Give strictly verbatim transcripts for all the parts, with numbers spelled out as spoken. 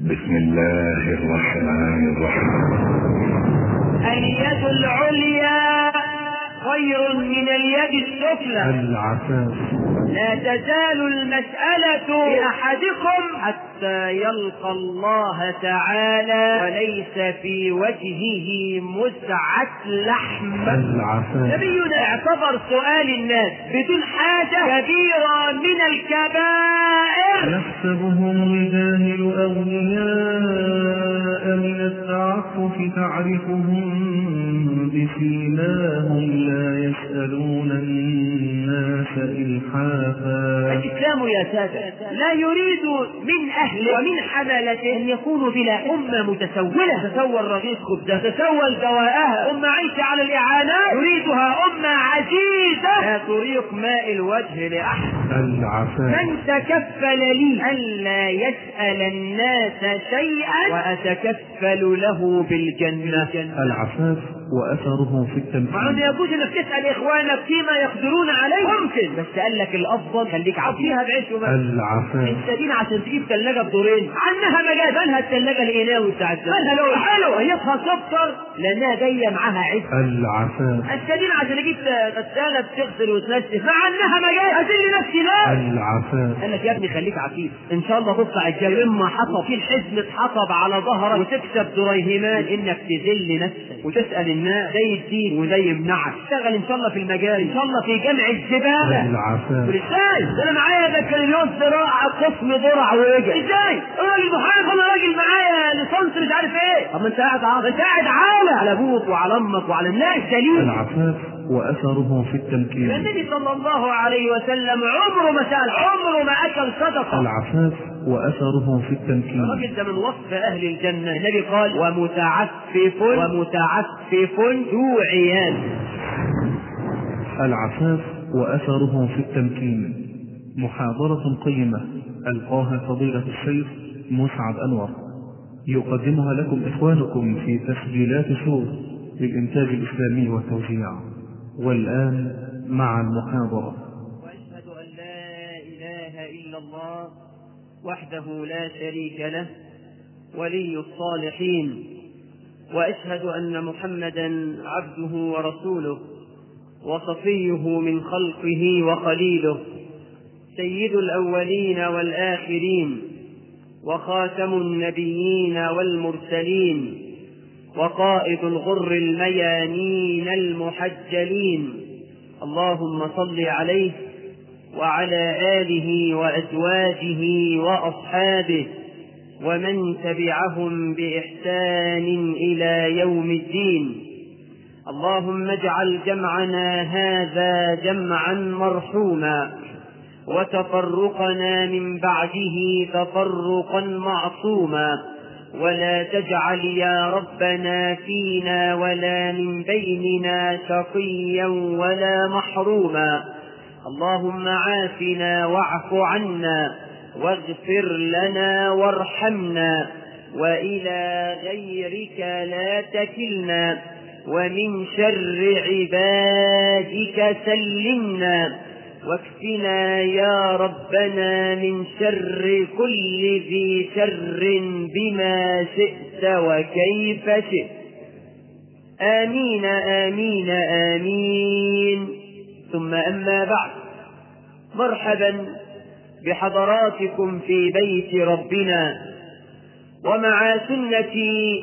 بسم الله الرحمن الرحيم. اليد العليا خير من اليد السفلى. العفاف. لا تزال المسألة لأحدكم حتى يلقى الله تعالى وليس في وجهه مسعة لحم. العفاف. نبينا اعتبر سؤال الناس بدون حاجة كبيرة من الكبائر. يحسبهم الجاهل أغنياء من التعفف تعرفهم بسيماهم لا يسألون الناس إلحافا. الإسلام يا سادة لا يريد من أهله ومن حملته أن يكونوا بلا أمة متسولة تتسوى الرغيف خبزة تتسوى دواءها أمة عايشة على الإعانات، يريدها أمة عزيزة لا طريق ماء الوجه لأحد. العفاف. من تكفل لي ألا يسأل الناس شيئا وأتكفل له بالجنة. العفاف وأثره في التمثيل. مع أن يجوز أنك تسأل إخوانك فيما يقدرون عليه ممكن، بس قال لك الأفضل خليك عفيها بعيش ومال. العفاف. انت دين عشان تجيب ثلاجة بدورين عنها مجال مالها الثلاجة الإناوي بتاعت مالها لو حلو هيصها سكر لأنها جاية معاها عز. العفاف. انت دين عشان تجيب غسالة بتغسل وتنشف مع أنها مجال أذل نفسي لا. العفاف. قال لك يا ابني خليك عفيف ان شاء الله تطلع الجو اما حطب في الحزم حطب على ظهرك وتكسب دريهمان انك تذل نفسك وتسأل الناس زي الدين وزي يمنعك. اشتغل ان شاء الله في المجال ان شاء الله في جمع الزبالة. العفاف. ازاي انا معايا بكالوريوس زراعة قسم درع ورجع ازاي راجل محامي انا راجل معايا ليسانس مش عارف ايه. طب ما انت قاعد عارف انت قاعد عالة على ابوك وعلى امك وعلى الناس دليل. العفاف وأثره في التمكين. النبي صلى الله عليه وسلم عمره ما سأل عمره ما أكل صدقة. العفاف وأثره في التمكين. الراجل ده من وصف أهل الجنة. النبي قال ومتعفف ومتعفف ذو عيال. العفاف وأثره في التمكين. محاضرة قيمة ألقاها فضيلة الشيخ مسعد أنور يقدمها لكم إخوانكم في تسجيلات شور للإنتاج الإسلامي والتوزيع. والآن مع المحاضرة. وأشهد أن لا إله إلا الله وحده لا شريك له ولي الصالحين، وأشهد أن محمدا عبده ورسوله وصفيه من خلقه وخليله، سيد الأولين والآخرين وخاتم النبيين والمرسلين وقائد الغر الميامين المحجلين. اللهم صل عليه وعلى آله وأزواجه وأصحابه ومن تبعهم بإحسان إلى يوم الدين. اللهم اجعل جمعنا هذا جمعا مرحوما وتفرقنا من بعده تفرقا معصوما، ولا تجعل يا ربنا فينا ولا من بيننا شقيا ولا محروما. اللهم عافنا واعف عنا واغفر لنا وارحمنا، وإلى غيرك لا تكلنا، ومن شر عبادك سلمنا، واكفنا يا ربنا من شر كل ذي شر بما شئت وكيف شئت. آمين آمين آمين. ثم أما بعد، مرحبا بحضراتكم في بيت ربنا ومع سنة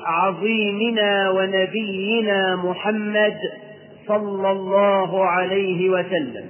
عظيمنا ونبينا محمد صلى الله عليه وسلم.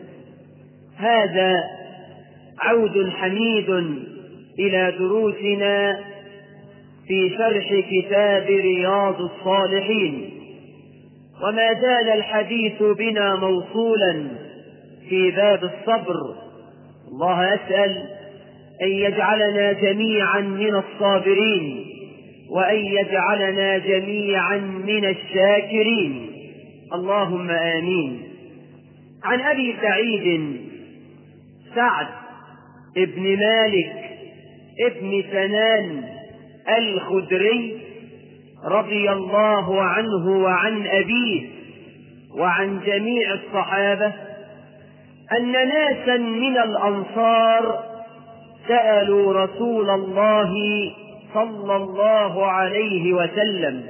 هذا عود حميد إلى دروسنا في شرح كتاب رياض الصالحين، وما زال الحديث بنا موصولا في باب الصبر. الله أسأل أن يجعلنا جميعا من الصابرين وأن يجعلنا جميعا من الشاكرين، اللهم آمين. عن أبي سعيد سعد ابن مالك ابن سنان الخدري رضي الله عنه وعن أبيه وعن جميع الصحابة أن ناسا من الأنصار سألوا رسول الله صلى الله عليه وسلم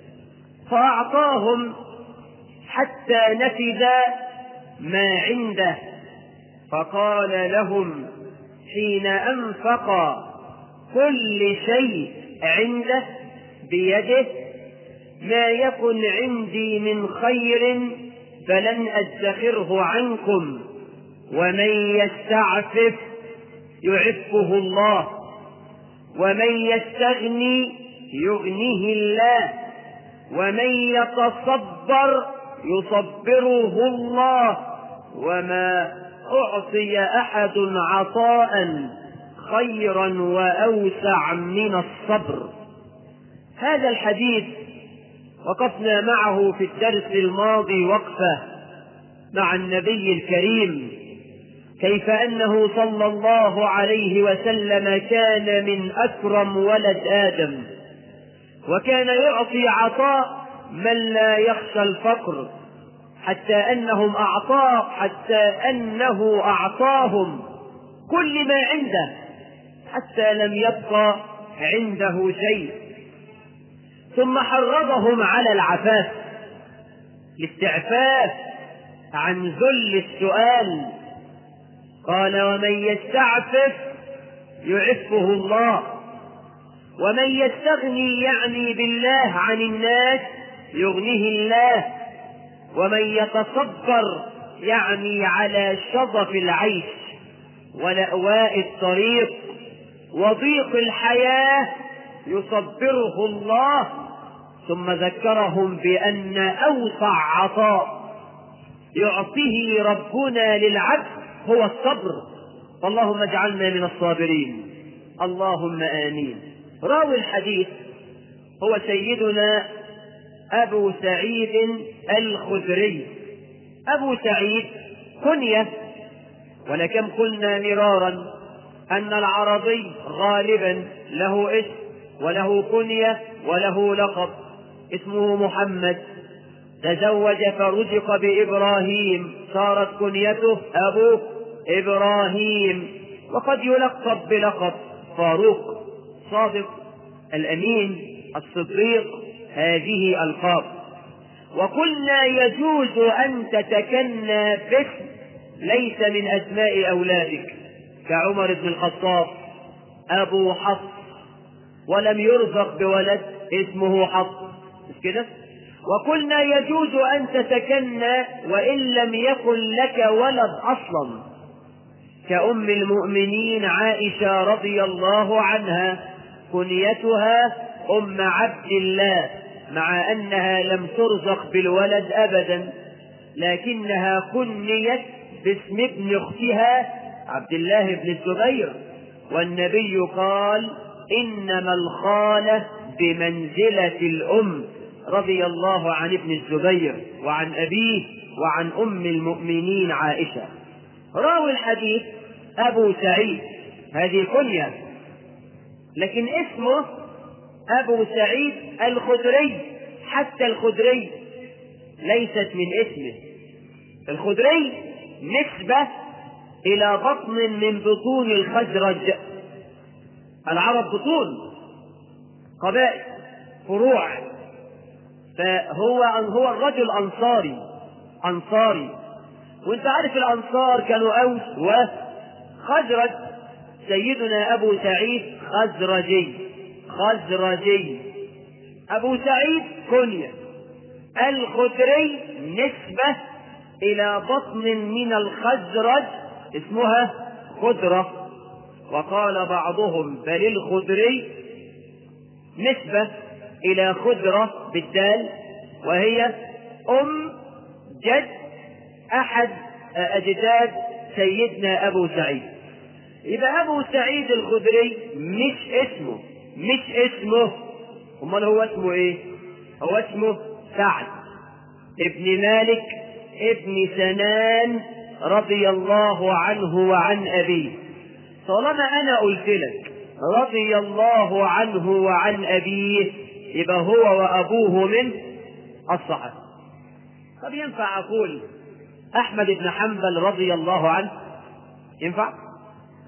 فأعطاهم حتى نفذ ما عنده، فقال لهم حين أنفق كل شيء عنده بيده: ما يكن عندي من خير فلن أدخره عنكم، ومن يستعفف يعفه الله، ومن يستغني يغنيه الله، ومن يتصبر يصبره الله، وما أعطي أحد عطاء خيرا وأوسع من الصبر. هذا الحديث وقفنا معه في الدرس الماضي وقفة مع النبي الكريم، كيف أنه صلى الله عليه وسلم كان من أكرم ولد آدم، وكان يعطي عطاء من لا يخشى الفقر، حتى أنهم أعطاه حتى أنه أعطاهم كل ما عنده حتى لم يبقى عنده شيء. ثم حرضهم على العفاف، الاستعفاف عن ذل السؤال. قال: ومن يستعفف يعفه الله، ومن يستغني يعني بالله عن الناس يغنيه الله، ومن يتصبر يعني على شظف العيش ولأواء الطريق وضيق الحياة يصبره الله. ثم ذكرهم بأن أوسع عطاء يعطيه ربنا للعبد هو الصبر، اللهم اجعلنا من الصابرين، اللهم آمين. راوي الحديث هو سيدنا أبو سعيد الخدري. أبو سعيد كنية، ولكم قلنا مرارا أن العربي غالبا له اسم وله كنية وله لقب. اسمه محمد، تزوج فرزق بإبراهيم، صارت كنيته أبو إبراهيم، وقد يلقب بلقب فاروق، صادق، الأمين، الصديق، هذه ألقاب. وقلنا يجوز أن تتكنى باسم ليس من أسماء أولادك، كعمر بن الخطاب أبو حفص، ولم يرزق بولد اسمه حفص، مش كده؟ وقلنا يجوز أن تتكنى وإن لم يكن لك ولد أصلا، كأم المؤمنين عائشة رضي الله عنها، كنيتها أم عبد الله، مع أنها لم ترزق بالولد أبدا، لكنها كنيت باسم ابن أختها عبد الله بن الزبير، والنبي قال: إنما الخالة بمنزلة الأم، رضي الله عن ابن الزبير وعن أبيه وعن أم المؤمنين عائشة. راوي الحديث أبو سعيد، هذه كنية، لكن اسمه أبو سعيد الخدري. حتى الخدري ليست من اسمه، الخدري نسبة إلى بطن من بطون الخزرج. العرب بطون، قبائل، فروع، فهو هو الرجل أنصاري أنصاري وانت عارف الأنصار كانوا أوس وخزرج. سيدنا أبو سعيد خزرجي خزرجي أبو سعيد كنية، الخدري نسبة إلى بطن من الخزرج اسمها خدرة. وقال بعضهم: بل الخدري نسبة إلى خدرة بالدال، وهي أم جد أحد أجداد سيدنا أبو سعيد. إذا أبو سعيد الخدري مش اسمه مش اسمه أمال هو اسمه إيه؟ هو اسمه سعد ابن مالك ابن سنان رضي الله عنه وعن أبيه. طالما أنا قلت لك رضي الله عنه وعن أبيه، يبقى هو وأبوه من الصحابة. طب ينفع أقول أحمد بن حنبل رضي الله عنه؟ ينفع؟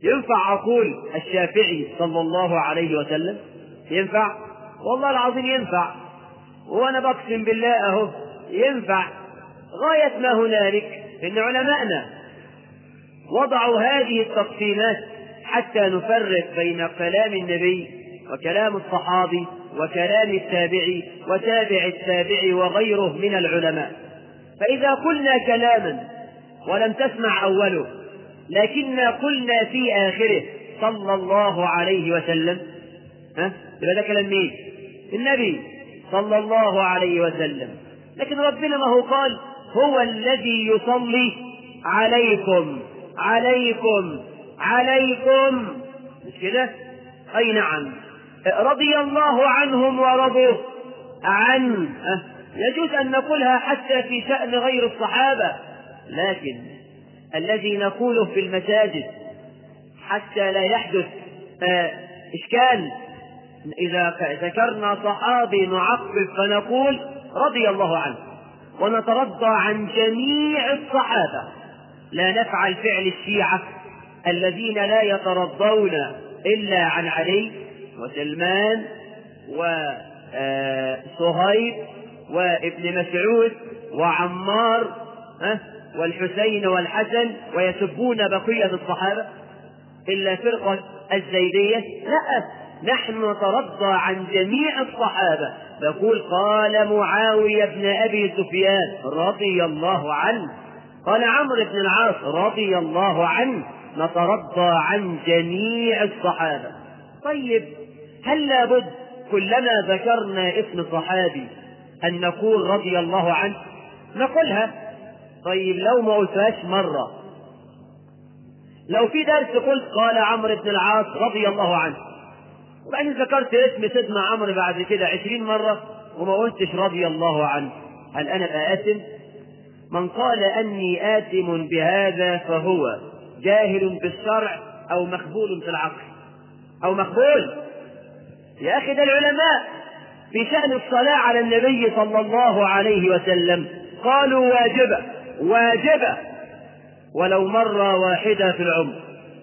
ينفع أقول الشافعي صلى الله عليه وسلم؟ ينفع؟ والله العظيم ينفع، وأنا بقسم بالله أهو ينفع. غاية ما هنالك إن علماءنا وضعوا هذه التقسيمات حتى نفرق بين كلام النبي وكلام الصحابي وكلام التابعي وتابع التابع وغيره من العلماء. فإذا قلنا كلاما ولم تسمع أوله لكننا قلنا في آخره صلى الله عليه وسلم، ها؟ يبقى ده كلام مين؟ النبي صلى الله عليه وسلم. لكن ربنا ما هو قال هو الذي يصلي عليكم عليكم عليكم، مش كده؟ أي نعم، رضي الله عنهم ورضوا عنه. يجوز أن نقولها حتى في شأن غير الصحابة، لكن الذي نقوله في المساجد حتى لا يحدث إشكال إذا ذكرنا صحابي نعقب فنقول رضي الله عنه ونترضى عن جميع الصحابة، لا نفعل فعل الشيعة الذين لا يترضون إلا عن علي وسلمان وصهيب وابن مسعود وعمار والحسين والحسن ويسبون بقية الصحابة إلا فرقة الزيدية. لا، نحن نترضى عن جميع الصحابة. نقول قال معاوية بن أبي سفيان رضي الله عنه، قال عمرو بن العاص رضي الله عنه، نترضى عن جميع الصحابة. طيب هل لابد كلما ذكرنا اسم صحابي أن نقول رضي الله عنه؟ نقولها. طيب لو ما قلتهاش مرة، لو في درس قلت قال عمرو بن العاص رضي الله عنه وبعدين ذكرت اسم سيدنا عمرو بعد كده عشرين مرة وما قلتش رضي الله عنه، هل أنا بقى آثم؟ من قال أني آثم بهذا فهو جاهل بالشرع أو مخبول في العقل أو مخبول. يا أخي ده العلماء في شأن الصلاة على النبي صلى الله عليه وسلم قالوا واجبة واجبة ولو مرة واحدة في العمر.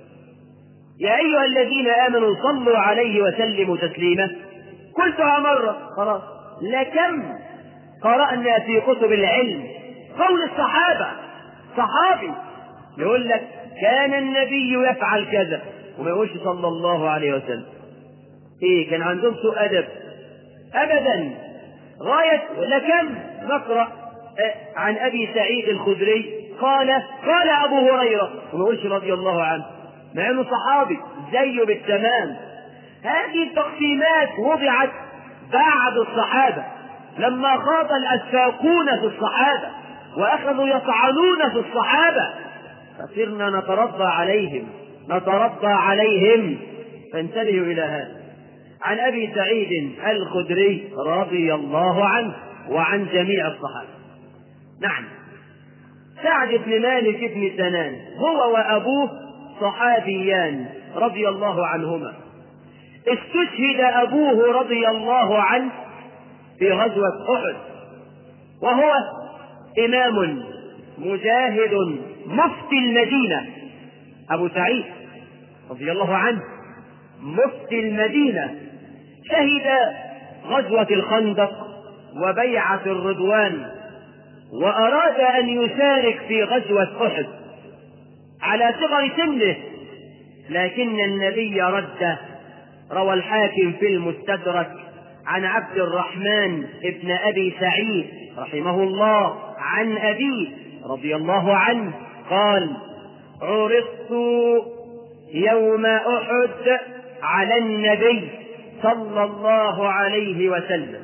يا أيها الذين آمنوا صلوا عليه وسلموا تسليما، قلتها مرة خلاص. لكم قرأنا في كتب العلم قول الصحابة، صحابي يقول لك كان النبي يفعل كذا وما يقولش صلى الله عليه وسلم. ايه كان عندهم سوء أدب؟ أبدا. غاية لكم نقرأ عن أبي سعيد الخدري قال قال أبو هريرة وما يقولش رضي الله عنه مع أنه صحابي زيه بالتمام. هذه التقسيمات وضعت بعد الصحابة لما خاض الأسفاقون في الصحابة وأخذوا يطعنون في الصحابة، فصرنا نترضى عليهم نترضى عليهم فانتبهوا إلى هذا. عن أبي سعيد الخدري رضي الله عنه وعن جميع الصحابة. نعم، سعد بن مالك بن سنان هو وأبوه صحابيان رضي الله عنهما. استشهد أبوه رضي الله عنه في غزوة أحد، وهو إمام مجاهد مفتي المدينة. أبو سعيد رضي الله عنه مفتي المدينة، شهد غزوة الخندق وبيعة الرضوان، وأراد أن يشارك في غزوة أحد على صغر سنه، لكن النبي رده. روى الحاكم في المستدرك عن عبد الرحمن ابن أبي سعيد رحمه الله عن أبيه رضي الله عنه قال عرضت يوم أحد على النبي صلى الله عليه وسلم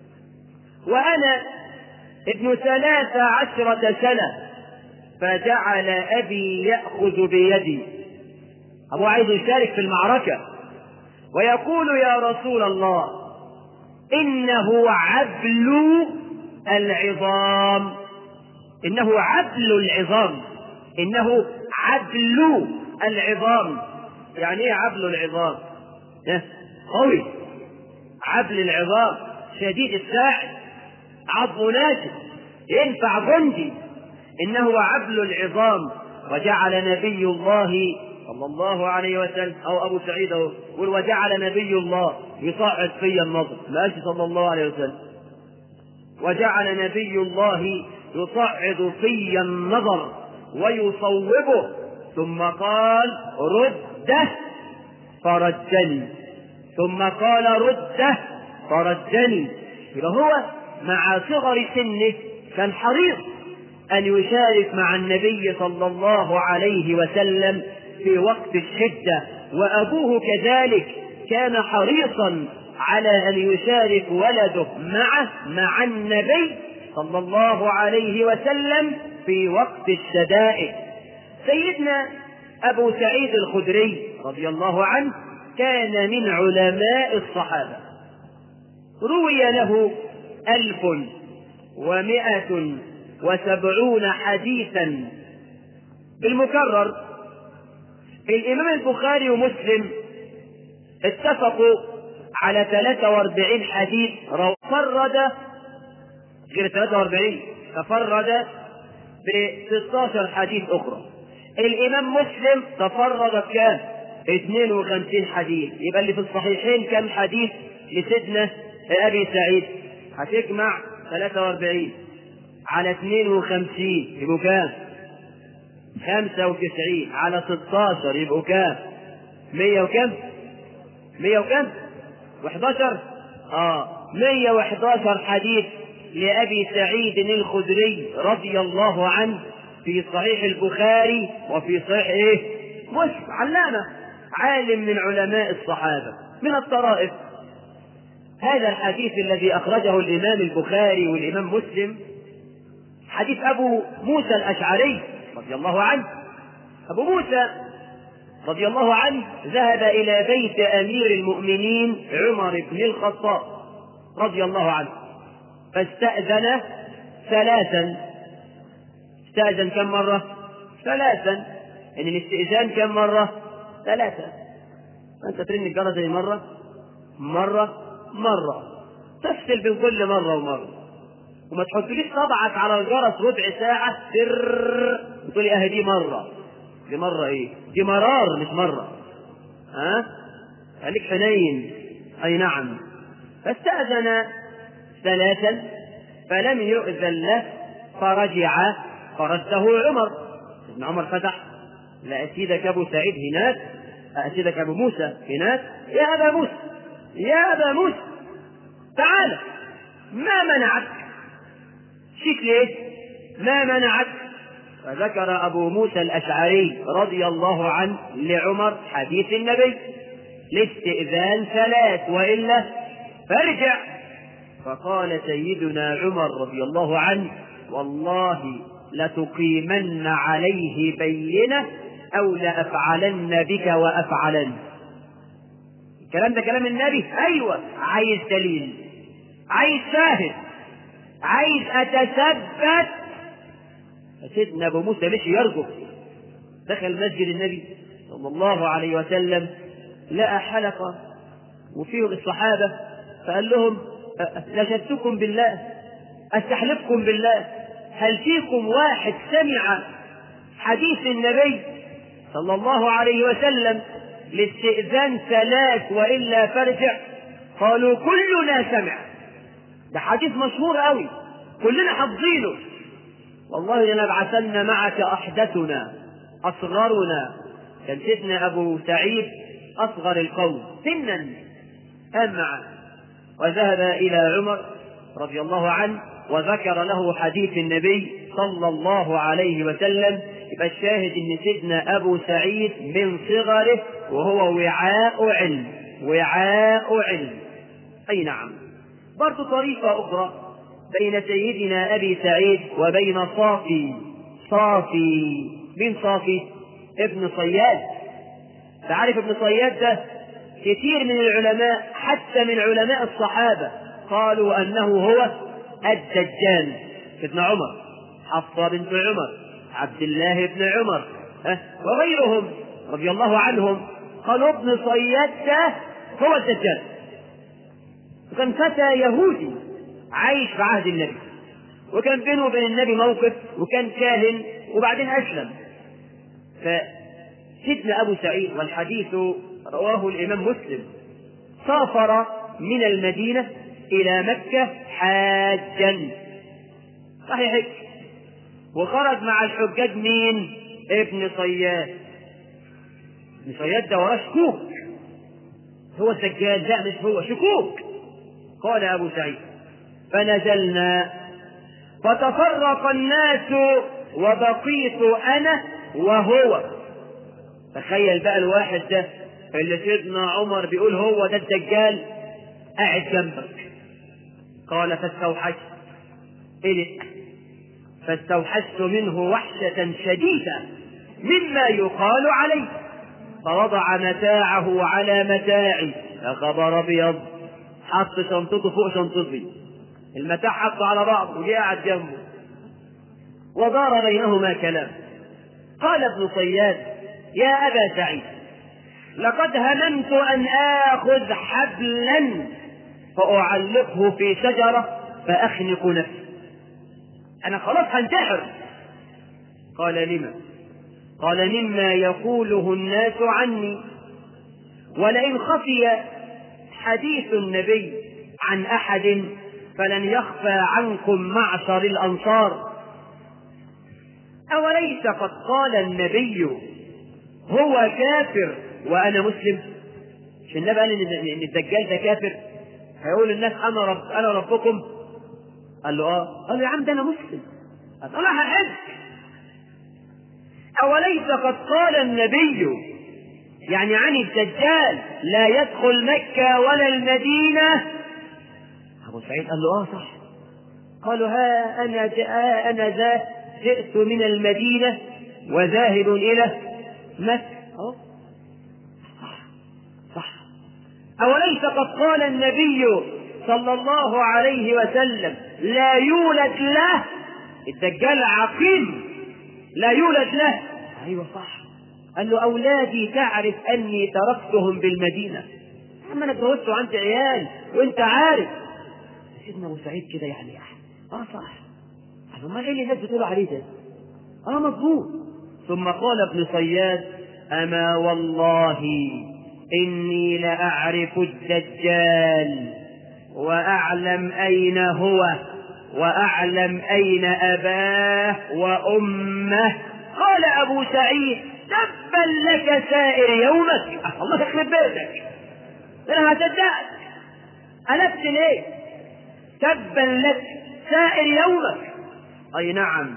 وأنا ابن ثلاث عشرة سنة، فجعل أبي يأخذ بيدي. أبو عايز يشارك في المعركة ويقول يا رسول الله إنه عبل العظام، إنه عبل العظام إنه عبل العظام. يعني إيه عبل العظام؟ قوي، عبل العظام شديد الساعد، عظم ناشف ينفع جندي، إنه عبل العظام. وجعل نبي الله صلى الله عليه وسلم، أو أبو سعيد أهو يقول وجعل نبي الله يصعد في النظر، ما قالش صلى الله عليه وسلم، وجعل نبي الله يصعد في النظر ويصوبه، ثم قال رده فردني، ثم قال رده فردني. يبقى هو مع صغر سنه كان حريص أن يشارك مع النبي صلى الله عليه وسلم في وقت الشدة، وأبوه كذلك كان حريصا على أن يشارك ولده معه مع النبي صلى الله عليه وسلم في وقت الشدائد. سيدنا أبو سعيد الخدري رضي الله عنه كان من علماء الصحابة، روي له ألف ومائة وسبعون حديثا بالمكرر. الإمام البخاري ومسلم اتفقوا على ثلاثة وأربعين حديث، فرد غير ثلاثة وأربعين تفرد ب ستة عشر حديث أخرى. الإمام مسلم تفرد بكام؟ اثنين وخمسين حديث. يبقى اللي في الصحيحين كم حديث لسيدنا أبي سعيد؟ هتجمع ثلاثة وأربعين على اثنين وخمسين يبقوا كام؟ خمسة وتسعين على ستة عشر يبقوا كام؟ مية وكم؟ مية وكم؟ وحداشر؟ اه مية وحداشر حديث لأبي سعيد الخدري رضي الله عنه في صحيح البخاري وفي صحيح ايه؟ مسلم. علامة، عالم من علماء الصحابة. من الطرائف هذا الحديث الذي أخرجه الإمام البخاري والإمام مسلم، حديث أبو موسى الأشعري رضي الله عنه. أبو موسى رضي الله عنه ذهب إلى بيت أمير المؤمنين عمر بن الخطاب رضي الله عنه فاستأذن ثلاثا. استأذن كم مرة؟ ثلاثا. إن يعني الاستئذان كم مرة؟ ثلاثا. فأنت ترن الجرس مرة مرة مرة، تفصل بين كل مرة ومرة، وما تحطليش طبعك على الجرس ربع ساعة سر وتقولي اه دي مرة، دي مرة ايه؟ دي مرار مش مرة. ها؟ خليك حنين. اي نعم. فاستأذن ثلاثا فلم يؤذن له فرجع فرده عمر. ابن عمر فتح، لا أسيدك أبو سعيد هناك، أسيدك أبو موسى هناك. يا أبا موسى، يا أبا موسى تعال، ما منعك؟ شيك ليه؟ ما منعك؟ فذكر أبو موسى الأشعري رضي الله عنه لعمر حديث النبي: الاستئذان ثلاث وإلا فارجع. فقال سيدنا عمر رضي الله عنه: والله لتقيمن عليه بينة أو لأفعلن بك وأفعلن. الكلام ده كلام النبي. أيوة، عايز دليل، عايز شاهد، عايز أتثبت. سيدنا أبو موسى مشي يرجف، دخل مسجد النبي صلى الله عليه وسلم، لقى حلقة وفيه الصحابة، فقال لهم: نشدتكم بالله، أستحلفكم بالله، هل فيكم واحد سمع حديث النبي صلى الله عليه وسلم الاستئذان ثلاث وإلا فارجع؟ قالوا: كلنا سمع، ده حديث مشهور قوي كلنا حافظينه. والله لنبعثن معك أحدثنا أصغرنا. كان سيدنا أبو سعيد أصغر القوم سنا، قام معه وذهب إلى عمر رضي الله عنه وذكر له حديث النبي صلى الله عليه وسلم. يبقى الشاهد ان سيدنا ابو سعيد من صغره وهو وعاء علم، وعاء علم. اي نعم. برضو طريقة اخرى بين سيدنا ابي سعيد وبين صافي. صافي من صافي؟ ابن صياد. تعرف ابن صياد ده كثير من العلماء حتى من علماء الصحابة قالوا انه هو الدجال. ابن عمر، حفصة بنت عمر، عبد الله بن عمر وغيرهم رضي الله عنهم قالوا ابن صياد ده هو الدجال. وكان فتى يهودي عايش في عهد النبي، وكان بينه وبين النبي موقف، وكان كاهن وبعدين أسلم. سيدنا أبو سعيد، والحديث رواه الإمام مسلم، سافر من المدينة إلى مكة حاجا صحيح، وخرج مع الحجاج مين؟ ابن صياد. ابن صياد ده وراه شكوك، هو الدجال؟ لا مش هو، شكوك. قال أبو سعيد: فنزلنا فتفرق الناس وبقيت أنا وهو. تخيل بقى الواحد ده اللي سيدنا عمر بيقول هو ده الدجال قاعد جنبك. قال: فاستوحشت إليك فاستوحشت منه وحشة شديدة مما يقال عليه، فوضع متاعه على متاعي. يا خبر أبيض، حط شنطته فوق شنطتي، المتاع حطه على بعض وجاء قاعد جنبه، ودار بينهما كلام. قال ابن صياد: يا أبا سعيد، لقد هممت أن آخذ حبلا فأعلقه في شجرة فأخنق نفسي، أنا خلاص هنتحر. قال: لما؟ قال: مما يقوله الناس عني، ولئن خفي حديث النبي عن أحد فلن يخفى عنكم معشر الأنصار. أوليس قد قال النبي هو كافر وأنا مسلم؟ مش النبي قال إن الدجال ده كافر؟ هيقول الناس أنا رب أنا ربكم؟ قال له آه. قال له: يا عم ده أنا مسلم. قال: أنا هحج. أوليس قد قال النبي يعني عن الدجال لا يدخل مكة ولا المدينة؟ أبو سعيد قال له: آه صح. قالوا: ها أنا جاء أنا ذا جئت من المدينة وذاهب إلى مكة. أه صح صح. أوليس قد قال النبي صلى الله عليه وسلم لا يولد له الدجال عقيم، لا يولد له؟ أيوة صح. قال له: أولادي تعرف أني تركتهم بالمدينة. أما أنا اتجوزت وعندي عيال وأنت عارف. سيدنا أبو سعيد كده يعني اه صح. قال: ما ايه اللي الناس بتقول عليه ده؟ اه مظبوط. ثم قال ابن صياد: أما والله إني لأعرف الدجال وأعلم أين هو وأعلم أين أباه وأمه. قال أبو سعيد: تبا لك سائر يومك. الله يخرب بيتك، أنا هصدقك. ألفت ليه؟ تبا لك سائر يومك. أي نعم.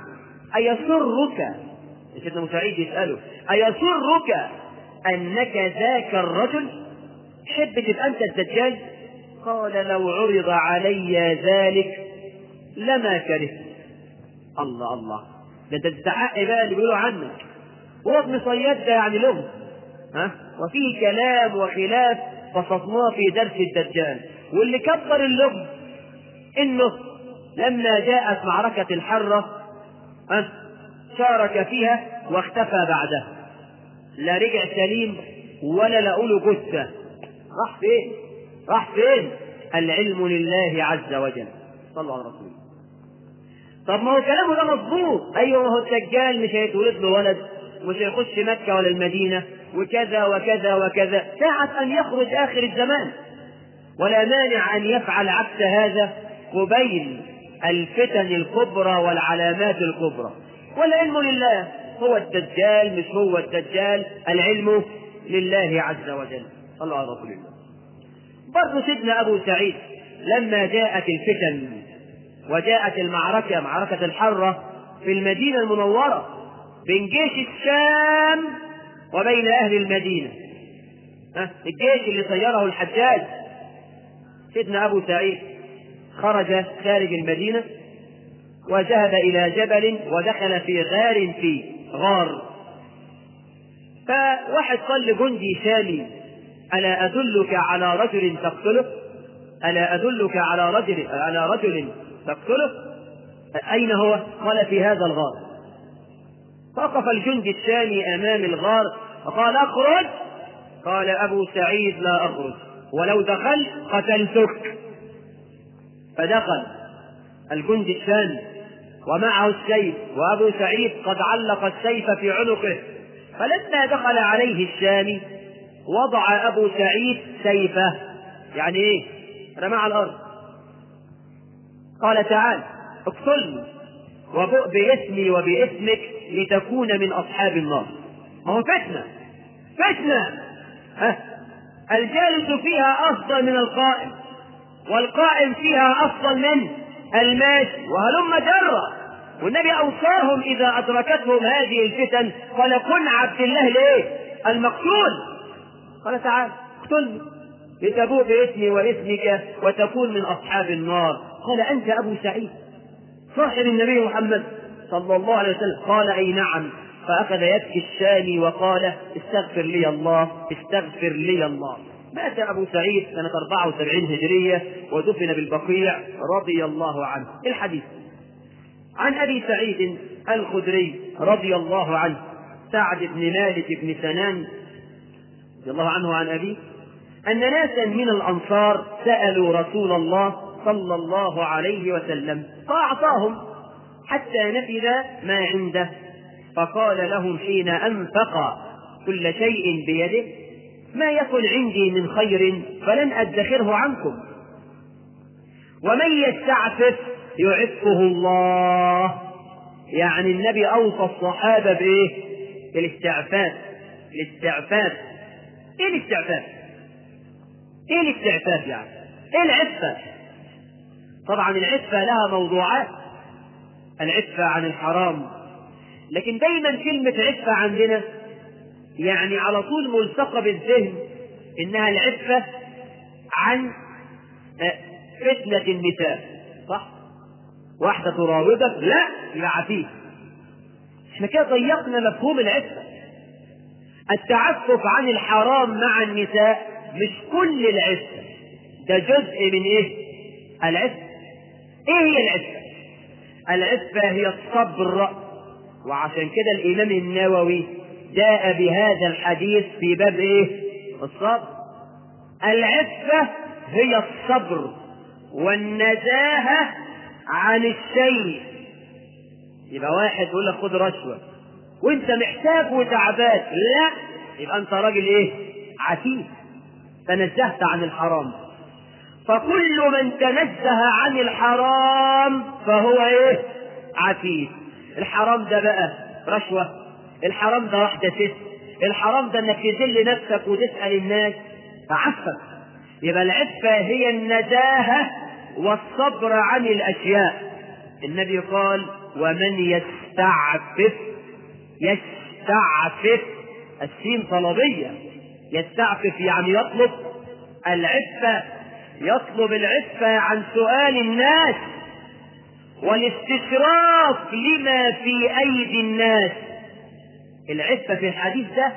أيسرك، سيدنا أبو سعيد يسأله: أيسرك أنك ذاك الرجل؟ تحب تبقى أنت الدجال؟ قال: لو عرض علي ذلك لما كرهت. الله الله، ده ده الدعاء بقى اللي بيقولوا عنك. هو ابن صياد ده يعني له ها وفيه كلام وخلاف بسطناه في درس الدجال. واللي كبر اللغم انه لما جاءت معركة الحرة ها شارك فيها واختفى بعدها، لا رجع سليم ولا لقوا له جثة. راح فين؟ راح فين؟ العلم لله عز وجل. صلوا على رسول الله. طب ما هو كلامه ده مظبوط. ايوه، ما هو الدجال مش هيتولد له ولد ومش هيخش مكة ولا المدينة وكذا وكذا وكذا، ساعة ان يخرج اخر الزمان، ولا مانع ان يفعل عكس هذا قبيل الفتن الكبرى والعلامات الكبرى. والعلم لله، هو الدجال مش هو الدجال، العلم لله عز وجل. صلى على رسول الله. برضو سيدنا أبو سعيد لما جاءت الفتن وجاءت المعركة معركة الحرة في المدينة المنورة بين جيش الشام وبين أهل المدينة، الجيش اللي سيره الحجاج، سيدنا أبو سعيد خرج خارج المدينة وذهب إلى جبل ودخل في غار فيه غار. فواحد قال لجندي شامي: ألا أدلك على رجل تقتله؟ ألا أدلك على رجل على رجل تقتله؟ أين هو؟ قال: في هذا الغار. فوقف الجندي الشامي أمام الغار فقال: أخرج. قال أبو سعيد: لا أخرج، ولو دخلت قتلتك. فدخل الجندي الشامي ومعه السيف، وأبو سعيد قد علق السيف في عنقه، فلما دخل عليه الشامي وضع أبو سعيد سيفه، يعني إيه؟ رمى على الأرض، قال تعال اقتلني وبؤ باسمي وباسمك لتكون من أصحاب النار. ما هو فتنة فتنة ها؟ الجالس فيها أفضل من القائم، والقائم فيها أفضل من الماشي، وهلم جرة. والنبي أوصاهم إذا أدركتهم هذه الفتن قال كن عبد الله ليه المقتول. قال تعال اقتلني لتبوء باسمي واسمك وتكون من أصحاب النار. قال أنت أبو سعيد صاحب النبي محمد صلى الله عليه وسلم؟ قال أي نعم. فأخذ يبكي الشامي وقال استغفر لي الله استغفر لي الله. مات أبو سعيد سنة أربعة وسبعين هجرية ودفن بالبقيع رضي الله عنه. الحديث عن أبي سعيد الخدري رضي الله عنه سعد بن مالك بن سنان رضي الله عنه عن أبيه أن ناسا من الأنصار سألوا رسول الله صلى الله عليه وسلم فأعطاهم حتى نفذ ما عنده، فقال لهم حين أنفق كل شيء بيده ما يكن عندي من خير فلن أدخره عنكم، ومن يستعفف يعفه الله. يعني النبي أوصى الصحابة بإيه؟ بالاستعفاف. الاستعفاف إيه الاستعفاف؟ إيه الاستعفاف يعني؟ إيه العفة؟ طبعا العفة لها موضوعات، العفة عن الحرام، لكن دايما كلمة عفة عندنا يعني على طول ملتقى بالذهن إنها العفة عن فتنة النساء، صح؟ واحدة تراودك لا يبقى عفيف. احنا كده ضيقنا مفهوم العفة. التعفف عن الحرام مع النساء مش كل العفة، ده جزء من ايه؟ العفة. ايه هي العفة؟ العفة هي الصبر، وعشان كده الإمام النووي جاء بهذا الحديث في باب ايه؟ الصبر. العفة هي الصبر والنزاهة عن الشيء. يبقى واحد يقول لك خد رشوة وانت محتاج وتعبان، لا، يبقى انت راجل ايه؟ عفيف، تنزهت عن الحرام. فكل من تنزه عن الحرام فهو ايه؟ عفيف. الحرام ده بقى رشوة، الحرام ده واحدة ست، الحرام ده انك تذل نفسك وتسأل الناس، فعفك. يبقى العفة هي النزاهة والصبر عن الأشياء. النبي قال ومن يستعفف، يستعفف السين طلبية، يستعفف يعني يطلب العفة، يطلب العفة عن سؤال الناس والاستشراف لما في أيدي الناس. العفة في الحديث ده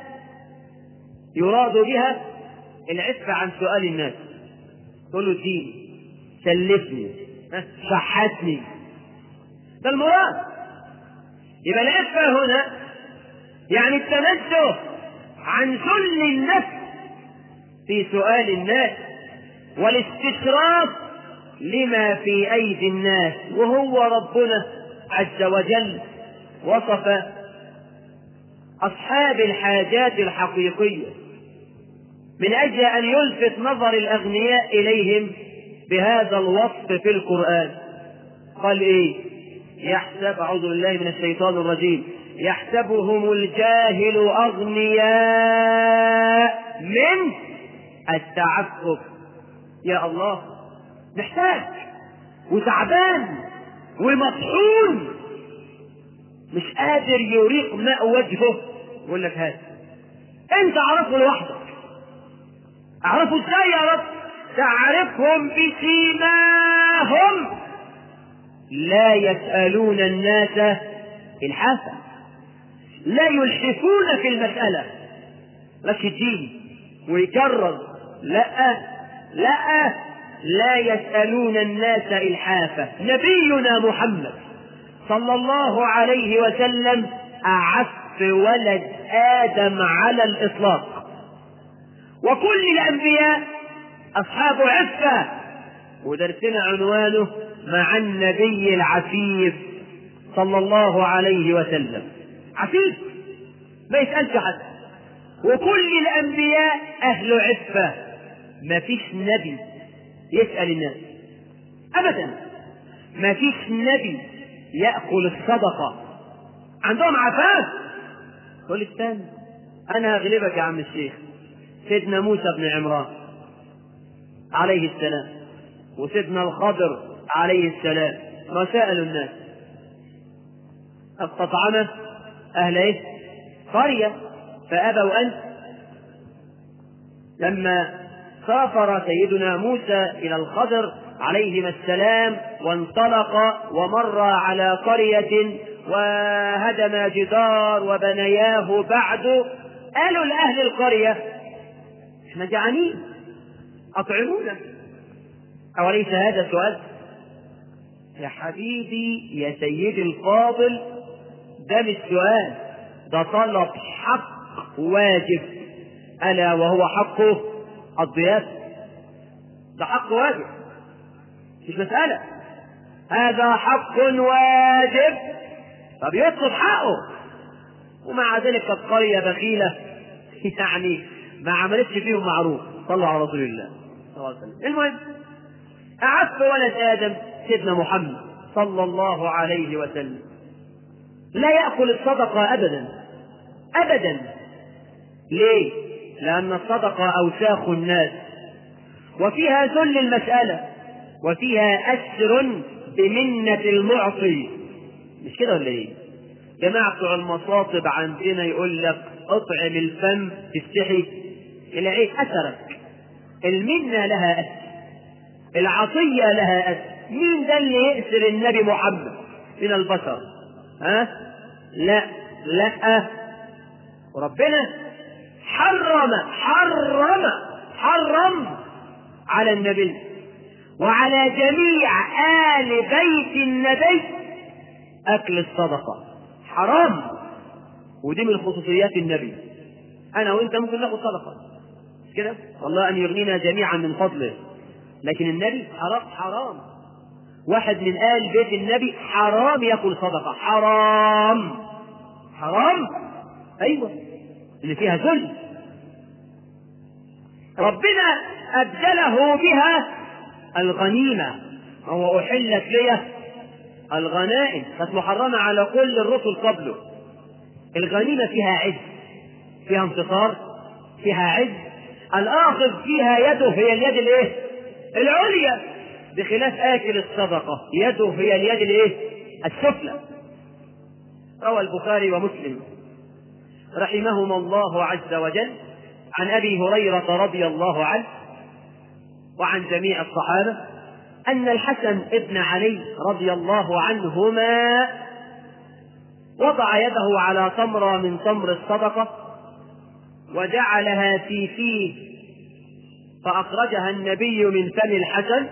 يراد بها العفة عن سؤال الناس، تقول له اديني، سلفني، شحتني، ده المراد. يبقى العفة هنا يعني التنزه عن ذل النفس في سؤال الناس والاستشراف لما في أيدي الناس. وهو ربنا عز وجل وصف أصحاب الحاجات الحقيقية من أجل أن يلفت نظر الأغنياء إليهم بهذا الوصف في القرآن. قال إيه؟ يحسب، أعوذ بالله من الشيطان الرجيم، يحسبهم الجاهل أغنياء من التعفف. يا الله، محتاج وتعبان ومطحون، مش قادر يريق ماء وجهه، يقول لك هات انت عرفه لوحدك. اعرفه ازاي يا رب؟ تعرفهم بسيماهم لا يسألون الناس الحافة، لا يلحفون في المسألة، لك الدين ويكرر لا لا لا يسألون الناس الحافة. نبينا محمد صلى الله عليه وسلم أعف ولد آدم على الإطلاق، وكل الأنبياء أصحاب عفة، ودرسنا عنوانه مع النبي العفيف صلى الله عليه وسلم. عفيف ما يسألش حد، وكل الأنبياء أهل عفة، ما فيش نبي يسأل الناس أبدا، ما فيش نبي يأكل الصدقة، عندهم عفاف. قل استنى أنا هغلبك يا عم الشيخ. سيدنا موسى بن عمران عليه السلام وسيدنا الخضر عليه السلام ما سألوا الناس، استطعمه أهل إيه؟ قرية فأبوا أن. لما سافر سيدنا موسى إلى الخضر عليهما السلام وانطلق ومر على قرية وهدم جدار وبنياه بعد، قالوا لأهل القرية احنا جعانين أطعمونا. أوليس هذا سؤال؟ يا حبيبي يا سيدي الفاضل، ده مش سؤال، ده طلب حق واجب، ألا وهو حقه الضيافة. ده حق واجب مش مسألة، هذا حق واجب، طب يطلب حقه. ومع ذلك القرية بخيلة يعني ما عملتش فيهم معروف. صلوا على رسول الله صلى الله عليه وسلم. المهم أعف ولد آدم سيدنا محمد صلى الله عليه وسلم لا يأكل الصدقة أبدا أبدا. ليه؟ لأن الصدقة أوساخ الناس، وفيها ذل المسألة، وفيها أسر بمنة المعطي. مش كده ولا ايه؟ جماعة بتوع المصاطب عندنا يقول لك اطعم الفم تستحي الى ايه؟ اثرك. المنة لها اثر، العطية لها اثر. مين ده اللي يأسر النبي محمد من البشر؟ ها؟ لا لا، وربنا حرم حرم حرم على النبي وعلى جميع آل بيت النبي أكل الصدقة، حرام. ودي من خصوصيات النبي. أنا وأنت ممكن ناخد صدقة كده، والله أن يغنينا جميعا من فضله، لكن النبي حرام حرام. واحد من آل بيت النبي حرام يأكل صدقة، حرام حرام. أيوة اللي فيها ذل. ربنا أبدله بها الغنيمة، وهو أحلت لي الغنائم، كانت محرمة على كل الرسل قبله. الغنيمة فيها عز، فيها انتصار، فيها عز، الآخذ فيها يده هي اليد الايه؟ العليا، بخلاف آكل الصدقة يده هي اليد الايه؟ السفلى. روى البخاري ومسلم رحمهما الله عز وجل عن أبي هريرة رضي الله عنه وعن جميع الصحابة أن الحسن ابن علي رضي الله عنهما وضع يده على تمرة من تمر الصدقة وجعلها في فيه، فأخرجها النبي من فم الحسن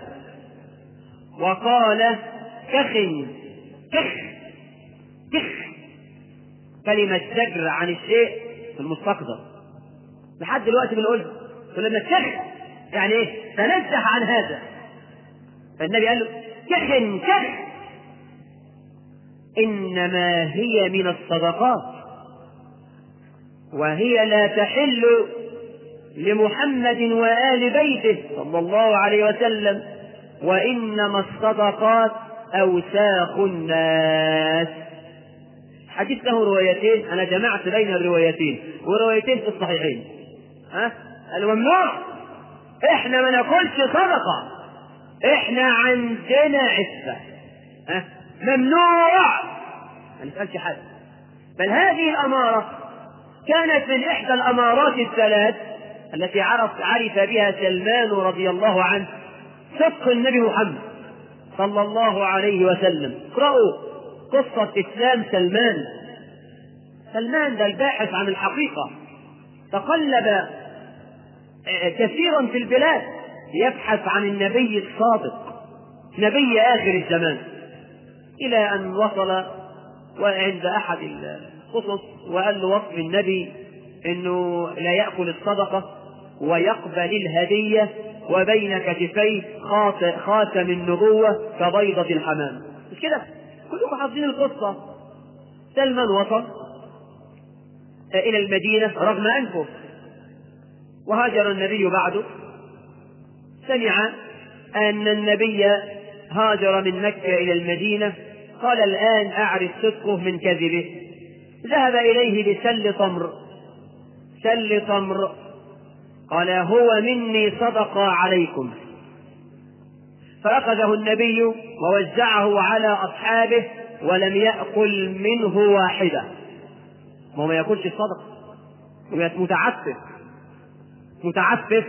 وقال كخ كخ كخ، كلمة زجر عن الشيء في المستقبل. لحد دلوقتي بنقولها، فلما كخ يعني ايه؟ تنزه عن هذا. فالنبي قال له كخ كخ، إنما هي من الصدقات وهي لا تحل لمحمد وآل بيته صلى الله عليه وسلم، وإنما الصدقات أوساخ الناس. حديث له روايتين، أنا جمعت بين الروايتين وروايتين في الصحيحين. ها؟ الممنوع إحنا ما ناكلش صدقة، إحنا عندنا عفة. ها؟ ممنوع ما نسألش حد. بل هذه الأمارة كانت من إحدى الأمارات الثلاث التي عرف عرف بها سلمان رضي الله عنه صدق النبي محمد صلى الله عليه وسلم. اقرأوا قصة إسلام سلمان. سلمان ده الباحث عن الحقيقة، تقلب كثيرا في البلاد يبحث عن النبي الصادق، نبي آخر الزمان، إلى أن وصل وعند أحد القصص وقال له وصف النبي إنه لا يأكل الصدقة ويقبل الهدية وبين كتفيه خاتم النبوة كبيضة الحمام. مش كده؟ كلكم حافظين القصة. سلمان وصل إلى المدينة رغم أنفه. وهاجر النبي بعده، سمع أن النبي هاجر من مكة إلى المدينة، قال الآن أعرف صدقه من كذبه. ذهب إليه بسل تمر، سل تمر، قال هو مني صدقة عليكم. فأخذه النبي ووزعه على أصحابه ولم يأكل منه واحدة. ما ما يأكلش الصدقة، متعفف متعفف.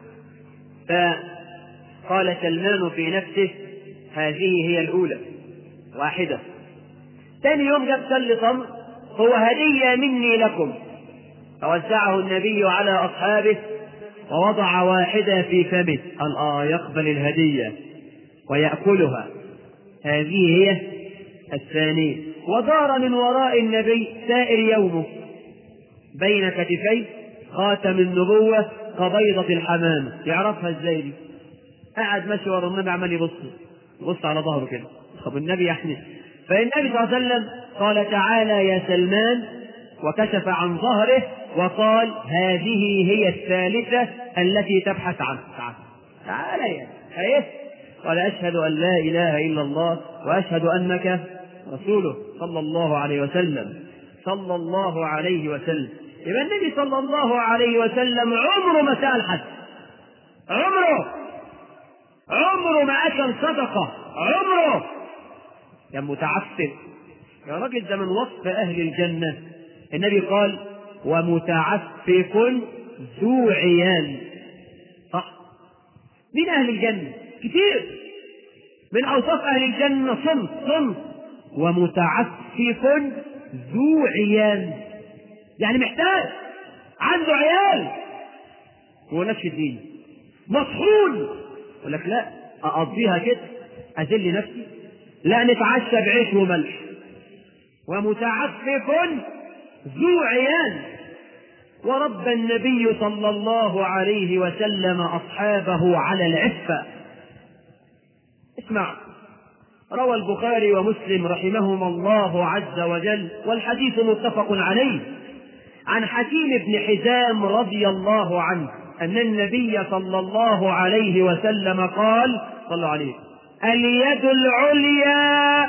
فقال سلمان في نفسه هذه هي الأولى، واحدة. ثاني يوم جاب سل تمر، هو هدية مني لكم. فوزعه النبي على أصحابه ووضع واحدة في فمه، قال آه يقبل الهدية ويأكلها، هذه هي الثانية. ودار من وراء النبي سائر يومه بين كتفيه خاتم النبوة كبيضة الحمام. يعرفها ازاي دي؟ قاعد ماشي ورا النبي عمال يبص يبص على ظهره كده. طب النبي يحمي. فالنبي صلى الله عليه وسلم قال تعالى يا سلمان، وكشف عن ظهره وقال هذه هي الثالثة التي تبحث عنها. تعالى يا ايه؟ قال أشهد أن لا إله إلا الله وأشهد أنك رسوله صلى الله عليه وسلم صلى الله عليه وسلم. يبقى النبي صلى الله عليه وسلم عمره ما سأل حد، عمره عمره ما أكل صدقة، عمره. يا متعفف يا راجل، ده من وصف أهل الجنة. النبي قال ومتعفف ذو عيال. صح؟ مين أهل الجنة؟ كتير من أوصاف أهل الجنة صمت صمت. ومتعفف ذو عيال، يعني محتاج، عنده عيال، هو نفس الدين مطحون. يقول لك لا أقضيها كده أذل نفسي، لا نتعشى بعيش وملح. ومتعفف ذو عيال. وربى النبي صلى الله عليه وسلم أصحابه على العفة. اسمع، روى البخاري ومسلم رحمهما الله عز وجل، والحديث متفق عليه، عن حكيم بن حزام رضي الله عنه أن النبي صلى الله عليه وسلم قال صلى عليه اليد العليا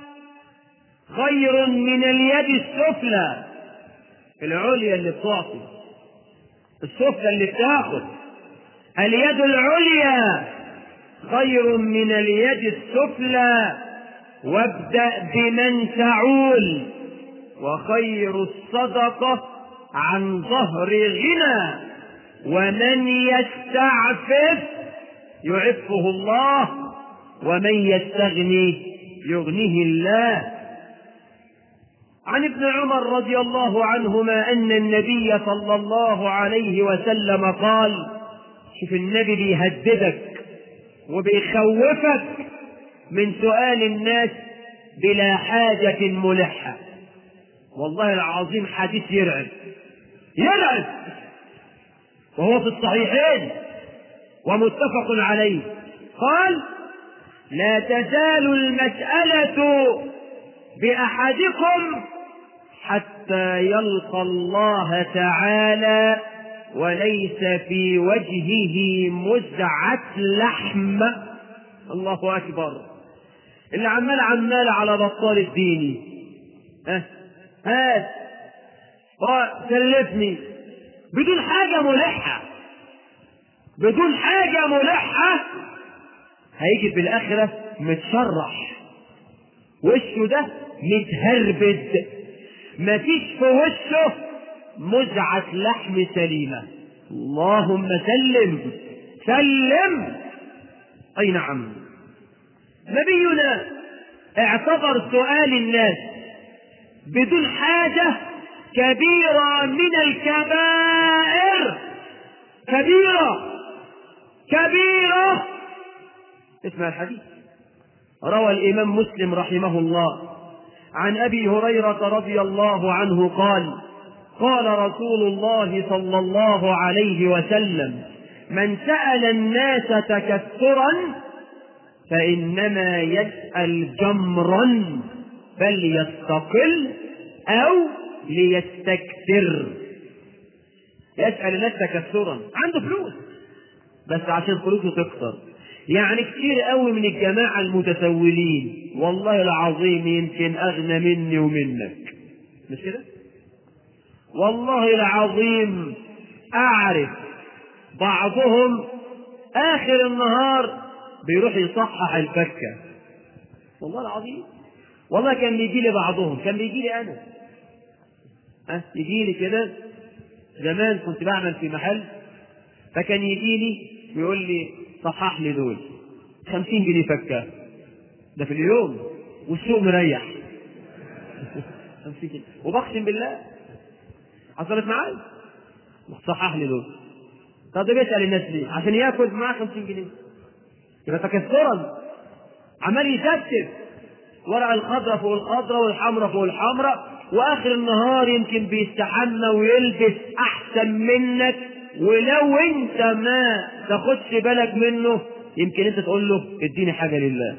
خير من اليد السفلى. العليا اللي بتعطي، السفلى اللي بتاخذ. اليد العليا خير من اليد السفلى، وابدأ بمن تعول، وخير الصدقة عن ظهر غنى، ومن يستعفف يعفه الله، ومن يستغني يغنيه الله. عن ابن عمر رضي الله عنهما أن النبي صلى الله عليه وسلم قال، شوف النبي بيهددك وبيخوفك من سؤال الناس بلا حاجة ملحة. والله العظيم حديث يرعب يرعب، وهو في الصحيحين ومتفق عليه. قال لا تزال المسألة بأحدكم حتى يلقى الله تعالى وليس في وجهه مزعة لحم. الله أكبر. اللي عمال عمال على بطال الديني، ها هات سلفني بدون حاجة ملحة، بدون حاجة ملحة، هيجي في الآخرة متشرح، وشه ده متهربد، مفيش في وشه مزعة لحم سليمة. اللهم سلم سلم. أي نعم. نبينا اعتبر سؤال الناس بدون حاجة كبيرة من الكبائر، كبيرة كبيرة. اسمع الحديث، روى الإمام مسلم رحمه الله عن أبي هريرة رضي الله عنه قال قال رسول الله صلى الله عليه وسلم من سأل الناس تكثرا فإنما يسأل جمرا، فليستقل أو ليستكثر. يسأل الناس تكثرا، عنده فلوس بس عشان فلوسه تكثر. يعني كتير قوي من الجماعة المتسولين والله العظيم يمكن أغنى مني ومنك، مش كده؟ والله العظيم أعرف بعضهم آخر النهار بيروح يصحح الفكة، والله العظيم. والله كان بيجي لي بعضهم، كان بيجي لي أنا، أه يجي لي كده. زمان كنت بعمل في محل، فكان يجي لي ويقول لي صحح لي دول خمسين جنيه فكة، ده في اليوم والسوق مريح. خمسين جنيه، وبقسم بالله حصلت معايا، صحح لي دول. طب ده بيسأل الناس ليه؟ عشان ياخد معاه خمسين جنيه، يبقى تكسرا عمال يكتب ورق الخضرة فوق الخضرة والحمرة فوق الحمرة، واخر النهار يمكن بيستحمى ويلبس احسن منك، ولو انت ما تاخدش بالك منه يمكن انت تقول له اديني حاجة لله.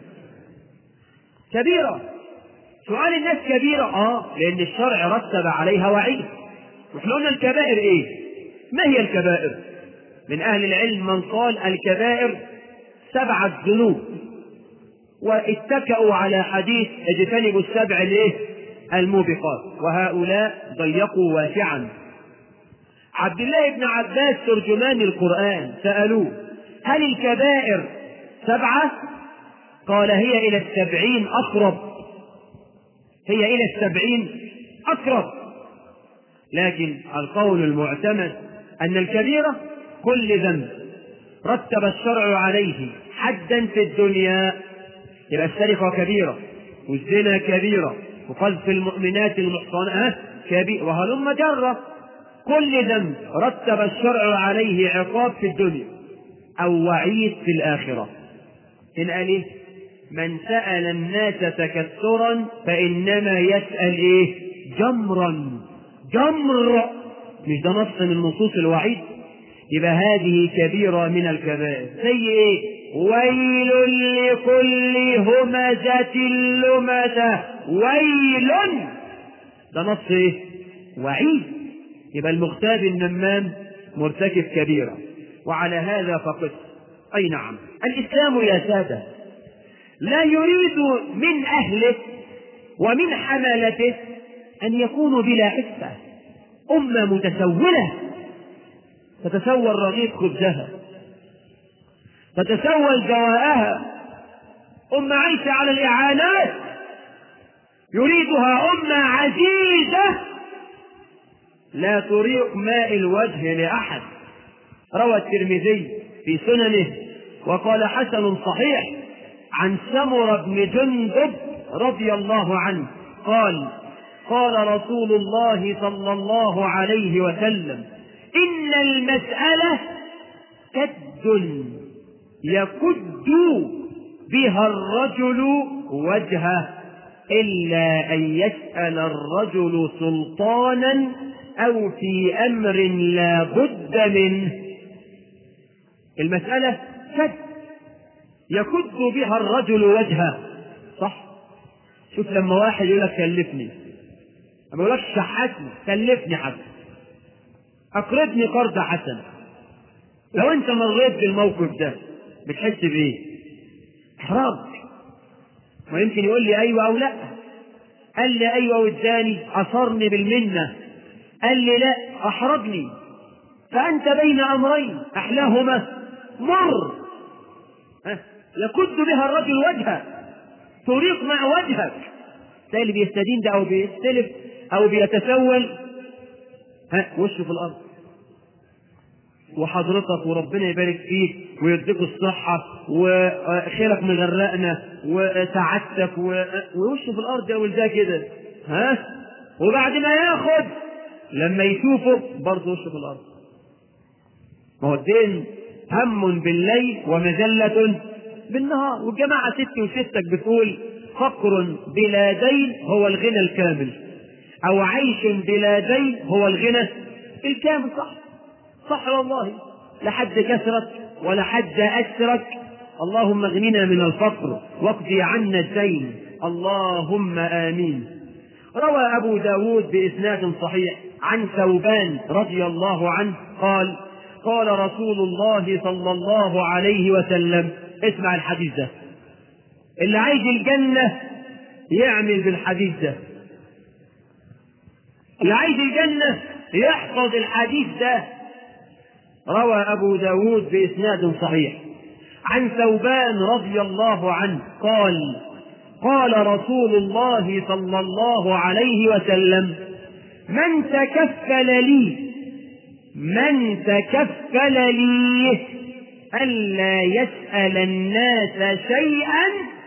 كبيرة. سؤال الناس كبيرة اه لان الشرع رتب عليها وعيد. واحنا قلنا الكبائر ايه؟ ما هي الكبائر؟ من اهل العلم من قال الكبائر سبعة ذنوب، واتكأوا على حديث اجتنبوا السبع الايه؟ الموبقات، وهؤلاء ضيقوا واسعا. عبد الله بن عباس ترجمان القرآن سألوه هل الكبائر سبعة؟ قال هي إلى السبعين أقرب، هي إلى السبعين أقرب. لكن القول المعتمد أن الكبيرة كل ذنب رتب الشرع عليه حدا في الدنيا، يبقى السرقة كبيرة، والزنا كبيرة، وقذف المؤمنات المحصنات كبيرة، وهلم جرة. كل ذنب رتب الشرع عليه عقاب في الدنيا أو وعيد في الآخرة. إن قال من سأل الناس تكثرا فإنما يسأل إيه؟ جمرا. جمر مش ده نص من نصوص الوعيد؟ يبقى هذه كبيرة من الكبائر. زي إيه؟ ويل لكل همزة لمزة. ويل ده نص إيه؟ وعيد. يبقى المغتاب النمام مرتكب كبيرة. وعلى هذا فقط أي نعم الإسلام يا سادة لا يريد من أهله ومن حملته أن يكونوا بلا حسة، أمة متسولة تتسول رغيف خبزها، تتسول دواءها، أمة عايشة على الإعانات، يريدها أمة عزيزة لا تريق ماء الوجه لأحد. روى الترمذي في سننه وقال حسن صحيح عن سمرة بن جندب رضي الله عنه قال قال رسول الله صلى الله عليه وسلم إن المسألة كد يكد بها الرجل وجهه إلا أن يسأل الرجل سلطانا أو في أمر لا بد منه. المسألة كد يكد بها الرجل وجهه، صح؟ شوف لما واحد يقول لك كلفني، أما يقول لك شحتني، كلفني حسن، أقرضني قرض حسن، لو أنت مريت بالموقف ده بتحس بإيه؟ إحراج. ما يمكن يقول لي أيوة أو لا، قال لي أيوة واداني أصرني بالمنة، قال لي لا أحرجني، فأنت بين أمرين أحلاهما مر. يكد بها الرجل وجهه، تريق مع وجهك. تلاقي اللي بيستدين ده أو بيستلف أو بيتسول ها وشه في الأرض، وحضرتك وربنا يبارك فيك ويديك الصحة وخيرك مغرقنا وسعادتك ووشه في الأرض يقول ده كده ها، وبعد ما ياخد لما يشوفه برضه وشه في الأرض. ما هو الدين هم بالليل ومذلة بالنهار. والجماعة ستي وستك بتقول فقر بلا دين هو الغنى الكامل، أو عيش بلا دين هو الغنى الكامل. صح صح والله، لا حد كسرك ولا حد أسرك. اللهم اغننا من الفقر واقضي عنا الدين، اللهم آمين. روى أبو داود بإسناد صحيح عن ثوبان رضي الله عنه قال قال رسول الله صلى الله عليه وسلم، اسمع الحديث ده، اللي عايز الجنة يعمل بالحديث ده، اللي عايز الجنة يحفظ الحديث ده. روى أبو داود بإسناد صحيح عن ثوبان رضي الله عنه قال قال رسول الله صلى الله عليه وسلم: من تكفل لي من تكفل لي ألا يسأل الناس شيئا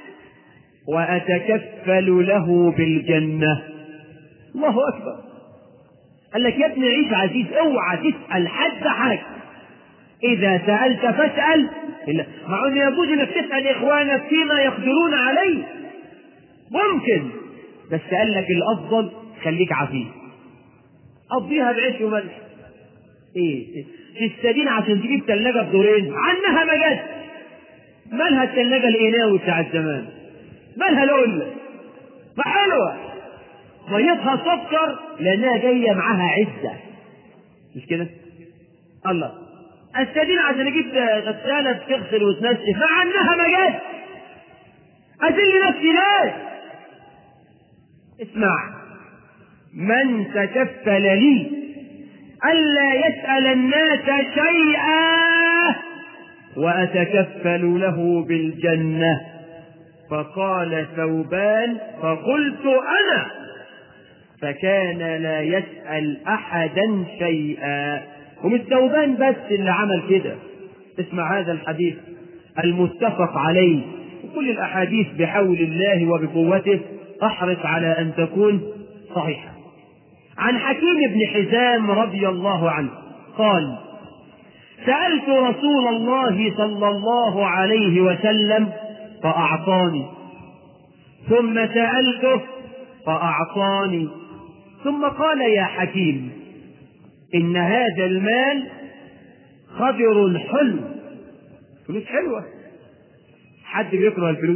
وأتكفل له بالجنة. الله أكبر. قال لك يا ابني عيش عزيز، اوعى تسأل حد حاجة، إذا سألت فاسأل إلا مع أن يجوز أنك تسأل إخوانك فيما يقدرون عليه، ممكن، بس قال لك الأفضل خليك عفيف، قضيها بعيش وملح. إيه تستدين عشان تجيب ثلاجة بدورين عنها ما جت، مالها الثلاجة القناوي بتاع الزمان، مالها لولا ما حلوة، ميتها سكر لأنها جاية معاها عزة، مش كده؟ الله استدين عشان اجيب غسالة تغسل وتنشف مع انها ما جت، اذل نفسي ليه؟ اسمع: من تكفل لي ألا يسأل الناس شيئا وأتكفل له بالجنة. فقال ثوبان: فقلت أنا، فكان لا يسأل أحدا شيئا. ومش ثوبان بس اللي عمل كده، اسمع هذا الحديث المتفق عليه، وكل الأحاديث بحول الله وبقوته احرص على أن تكون صحيحة. عن حكيم بن حزام رضي الله عنه قال: سألت رسول الله صلى الله عليه وسلم فأعطاني، ثم سألته فأعطاني، ثم قال: يا حكيم، إن هذا المال خضر حلو. فلوس حلوة، حد بيكره الفلوس؟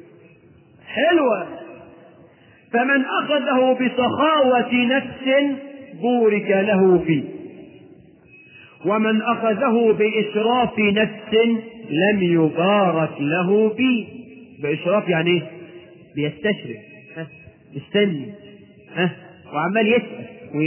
حلوة. فمن أخذه بسخاوة نفس بورك له فيه، ومن أخذه بإشراف نفس لم يبارك له فيه. بإشراف يعني إيه؟ بيستشرف، ها مستني، ها وعمال يسأل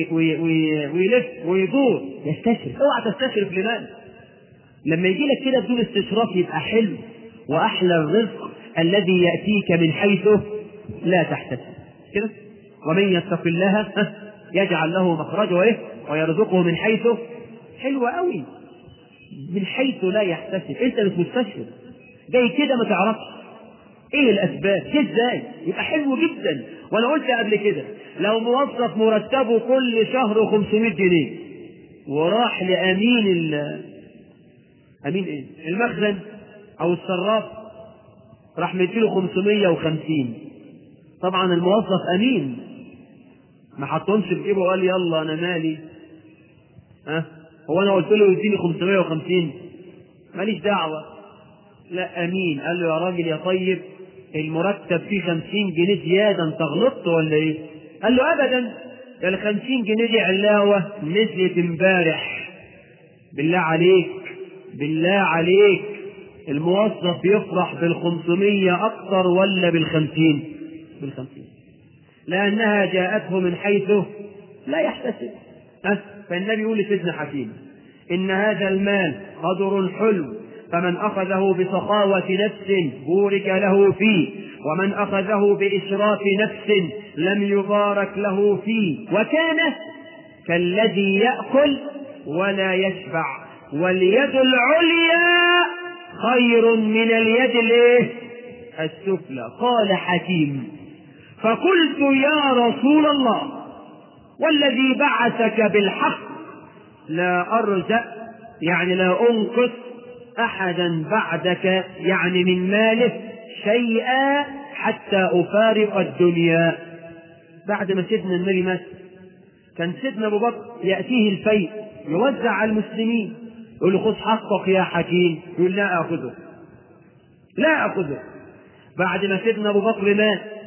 ويلف ويدور يستشرف. اوعى تستشرف لمال. لما يجي لك كده بدون استشراف يبقى حلو وأحلى الرزق الذي يأتيك من حيث لا تحتسب كده. ومن يتق الله يجعل له مخرجا وإيه ويرزقه من حيث، حلوة قوي، من حيث لا يحتسب. انت مش مستشرف، جاي كده ما تعرفش ايه الاسباب دي ازاي، يبقى حلو جدا. وانا قلت قبل كده لو موظف مرتبه كل شهر خمسمائة جنيه وراح لامين ال امين ايه المخزن او الصراف راح مديله خمسمائة وخمسين، طبعا الموظف امين ما حطهمش في جيبه وقال يلا انا مالي، ها هو انا قلت له يديني خمسمائة وخمسين ماليش دعوه، لا امين قال له يا راجل يا طيب المرتب فيه خمسين جنيه زياده، انت غلطت ولا ايه؟ قال له ابدا، ده ال خمسين جنيه دي علاوه نزلت امبارح. بالله عليك بالله عليك الموظف يفرح بالخمسمية اكثر ولا بالخمسين؟ بالخمسين، لانها جاءته من حيث لا يحتسب. أه؟ فالنبي يقول لسيدنا حكيم: ان هذا المال قدر حلو، فمن أخذه بسخاوة نفس بورك له فيه، ومن أخذه بإشراف نفس لم يبارك له فيه، وكان كالذي يأكل ولا يشبع، واليد العليا خير من اليد الايه السفلى. قال حكيم: فقلت يا رسول الله والذي بعثك بالحق لا أرزق، يعني لا أنقص أحدا بعدك يعني من ماله شيئا حتى أفارق الدنيا. بعد ما سيدنا النبي مات كان سيدنا أبو بكر يأتيه الفيء يوزع على المسلمين، يقول له خذ حقك يا حكيم، يقول لا أخذه لا أخذه. بعد ما سيدنا أبو بكر مات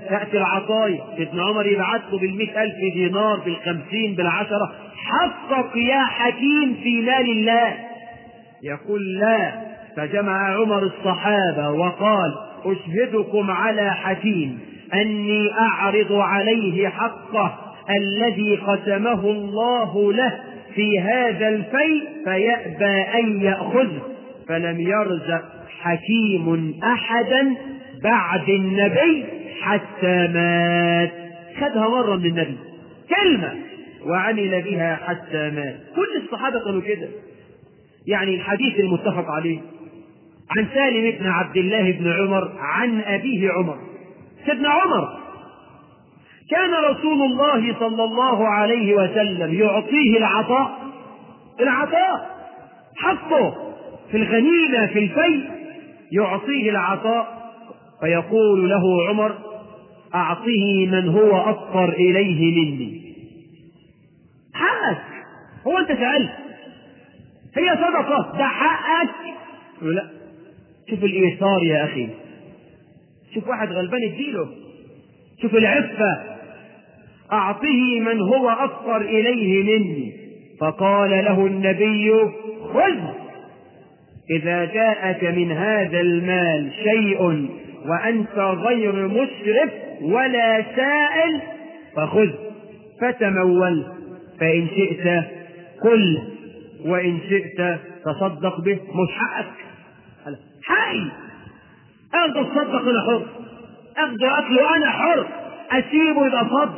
تأتي العطايا، سيدنا عمر يبعث له بالمئة ألف دينار، بالخمسين، بالعشرة، حقق يا حكيم في مال الله. يقول لا، فجمع عمر الصحابة وقال أشهدكم على حكيم أني أعرض عليه حقه الذي قسمه الله له في هذا الفيء فيأبى أن يأخذه، فلم يرزق حكيم أحدا بعد النبي حتى مات. خدها مرة من النبي كلمة وعمل بها حتى مات. كل الصحابة كانوا كده. يعني الحديث المتفق عليه عن سالم بن عبد الله بن عمر عن أبيه عمر، سيدنا عمر كان رسول الله صلى الله عليه وسلم يعطيه العطاء، العطاء حقه في الغنيمة في الفيء، يعطيه العطاء فيقول له عمر أعطه من هو أفقر إليه مني. حقك، هو أنت سألت، هي صدقة، ده حقك. لا، شوف الإيثار يا أخي، شوف واحد غلبان اديله، شوف العفة، أعطه من هو أفقر إليه مني. فقال له النبي خذ، إذا جاءك من هذا المال شيء وأنت غير مشرف ولا سائل فخذ، فتمول، فإن شئت كل وإن شئت تصدق به. مش حقك، حقي، أخذ الصدق أنا حر، أخذ أكله أنا حر، أسيبه يبقى فضل.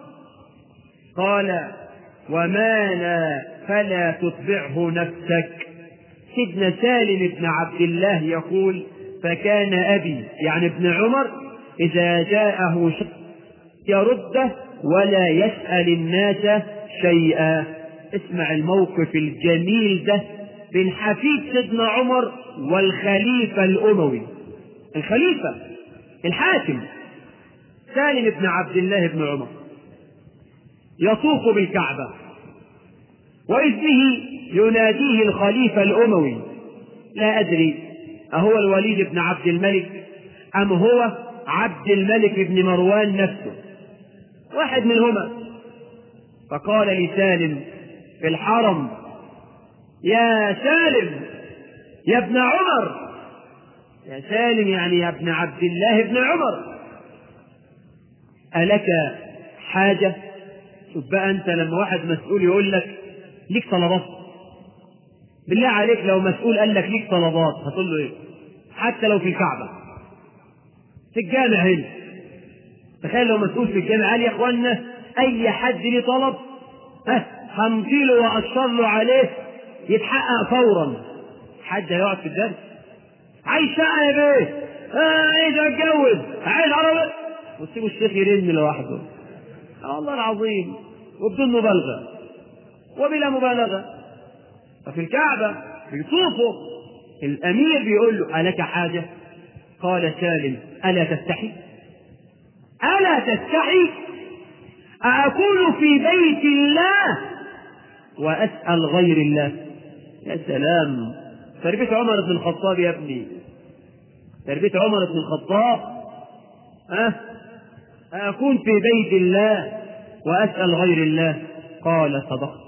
قال وما لا فلا تتبعه نفسك. سيدنا سالم بن عبد الله يقول فكان أبي يعني ابن عمر إذا جاءه شيء يرده ولا يسأل الناس شيئا. اسمع الموقف الجميل ده بين حفيد سيدنا عمر والخليفة الأموي، الخليفة الحاكم سالم بن عبد الله بن عمر يطوف بالكعبة، وإذ به يناديه الخليفة الأموي، لا أدري أهو الوليد بن عبد الملك أم هو عبد الملك بن مروان نفسه، واحد منهما. فقال لسالم في الحرم يا سالم يا ابن عمر، يا سالم يعني يا ابن عبد الله بن عمر، ألك حاجة؟ شوف بقى أنت لما واحد مسؤول يقول لك ليك طلبات، بالله عليك لو مسؤول قال لك ليك طلبات هتقول له ايه؟ حتى لو في الكعبة في الجامع هنا، تخيل لو مسؤول في الجامع قال يا اخوانا اي حد ليه طلب ها همضيله واشر له عليه يتحقق فورا. حد هيقعد في الدرس عايز شقه يا بيه، آه عايز اتجوز، عايز عربيه، وتسيبوا الشيخ يرن لوحده. آه والله العظيم، وبدون مبالغه وبلا مبالغه. ففي الكعبة بيطوفوا الأمير بيقول له ألك حاجة؟ قال سالم ألا تستحي؟ ألا تستحي؟ أكون في بيت الله وأسأل غير الله؟ يا سلام، تربية عمر بن الخطاب يا ابني، تربية عمر بن الخطاب. أه؟ أكون في بيت الله وأسأل غير الله؟ قال صدقت.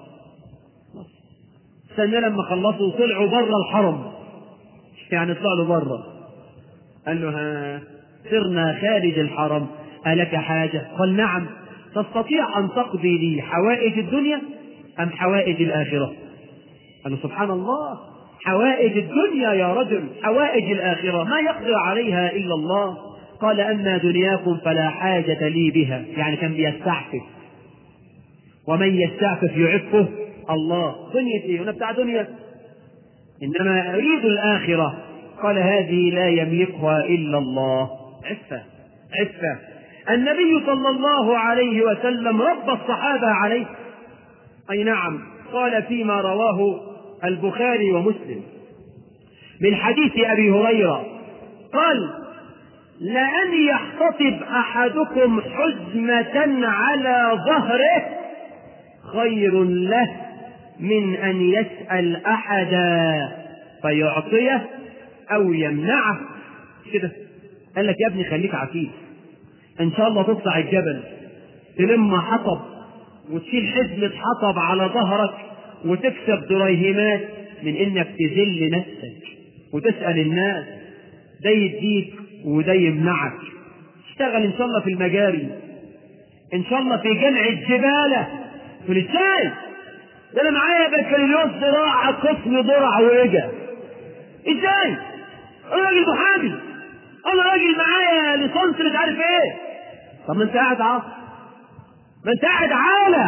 استنى لما خلصوا طلعوا بره الحرم، يعني طلعوا بره، قال له ها صرنا خارج الحرم ألك حاجة؟ قال نعم، تستطيع أن تقضي لي حوائج الدنيا أم حوائج الآخرة؟ قال له سبحان الله، حوائج الدنيا يا رجل، حوائج الآخرة ما يقدر عليها إلا الله. قال أما دنياكم فلا حاجة لي بها، يعني كان بيستعفف، ومن يستعفف يعفه الله. دنيا ايه؟ انا بتاع دنيا، انما اريد الاخره. قال هذه لا يملكها الا الله. عفه عفه. النبي صلى الله عليه وسلم ربى الصحابه عليه، اي نعم. قال فيما رواه البخاري ومسلم من حديث ابي هريره قال لأن يحتطب احدكم حزمه على ظهره خير له من أن يسأل أحدا فيعطيه أو يمنعه. كده قال لك يا ابني خليك عفيف، ان شاء الله تطلع الجبل تلم حطب وتشيل حزمة حطب على ظهرك وتكسب دريهمات من انك تذل نفسك وتسأل الناس ده يديك وده يمنعك. اشتغل ان شاء الله في المجاري، ان شاء الله في جمع الزبالة في الازاي. ده انا معايا بكالوريوس زراعة قسم ضرع ورجع. ازاي؟ انا راجل محامي، انا راجل معايا ليسانس مش عارف ايه. طب ما انت قاعد عاصر، ما انت قاعد عالة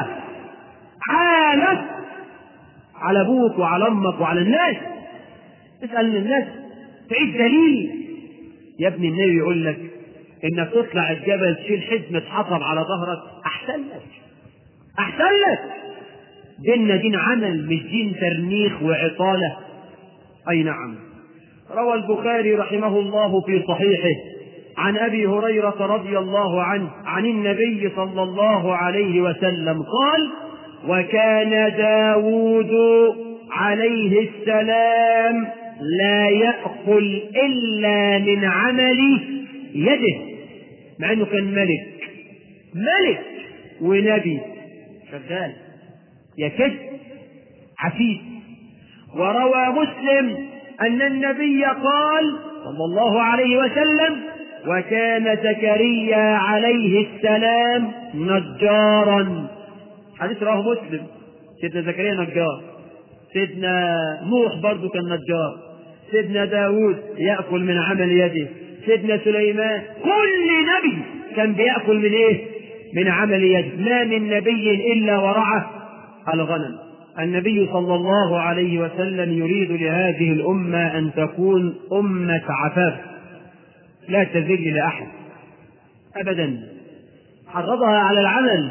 عالة على ابوك وعلى امك وعلى الناس. اسأل الناس تعيش دليل. يا ابني النبي يقول لك انك تطلع الجبل تشيل حزمة حطب على ظهرك احسن لك، احسن لك. ديننا دين عمل مش دين ترنيخ وعطالة. اي نعم. روى البخاري رحمه الله في صحيحه عن ابي هريرة رضي الله عنه عن النبي صلى الله عليه وسلم قال: وكان داود عليه السلام لا يأكل إلا من عمل يده، مع أنه كان ملك ملك ونبي شغال يكد عفيف. وروى مسلم أن النبي قال صلى الله عليه وسلم: وكان زكريا عليه السلام نجارا. حديث رواه مسلم. سيدنا زكريا نجار، سيدنا نوح برضو كان نجار، سيدنا داود يأكل من عمل يده، سيدنا سليمان، كل نبي كان بيأكل من ايه؟ من عمل يده. ما من نبي إلا ورعى الغنم. النبي صلى الله عليه وسلم يريد لهذه الأمة أن تكون أمة عفاف لا تذل لأحد أبدا. حرضها على العمل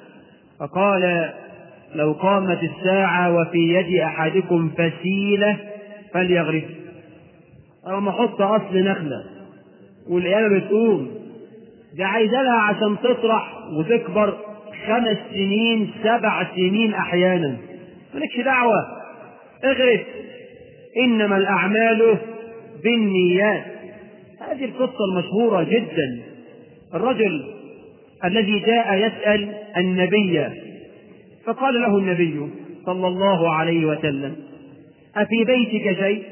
فقال: لو قامت الساعة وفي يد أحدكم فسيلة فليغرس. أو ما حط أصل نخلة والقيامة بتقوم، دي عايزة لها عشان تطرح وتكبر خمس سنين سبع سنين أحيانا. مالكش دعوة، اغرس. إنما الأعمال بالنيات. هذه القصة المشهورة جدا. الرجل الذي جاء يسأل النبي فقال له النبي صلى الله عليه وسلم: أفي بيتك شيء؟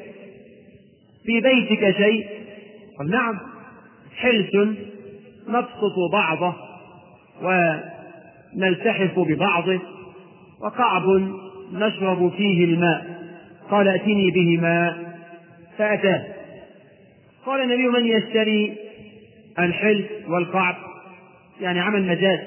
في بيتك شيء؟ قال: نعم، حلس نبسط بعضه ونلتحف ببعضه وقعب نشرب فيه الماء. قال: ائتني به ماء. فأتاه. قال النبي: من يشتري الحلس والقعب؟ يعني عمل مجاز.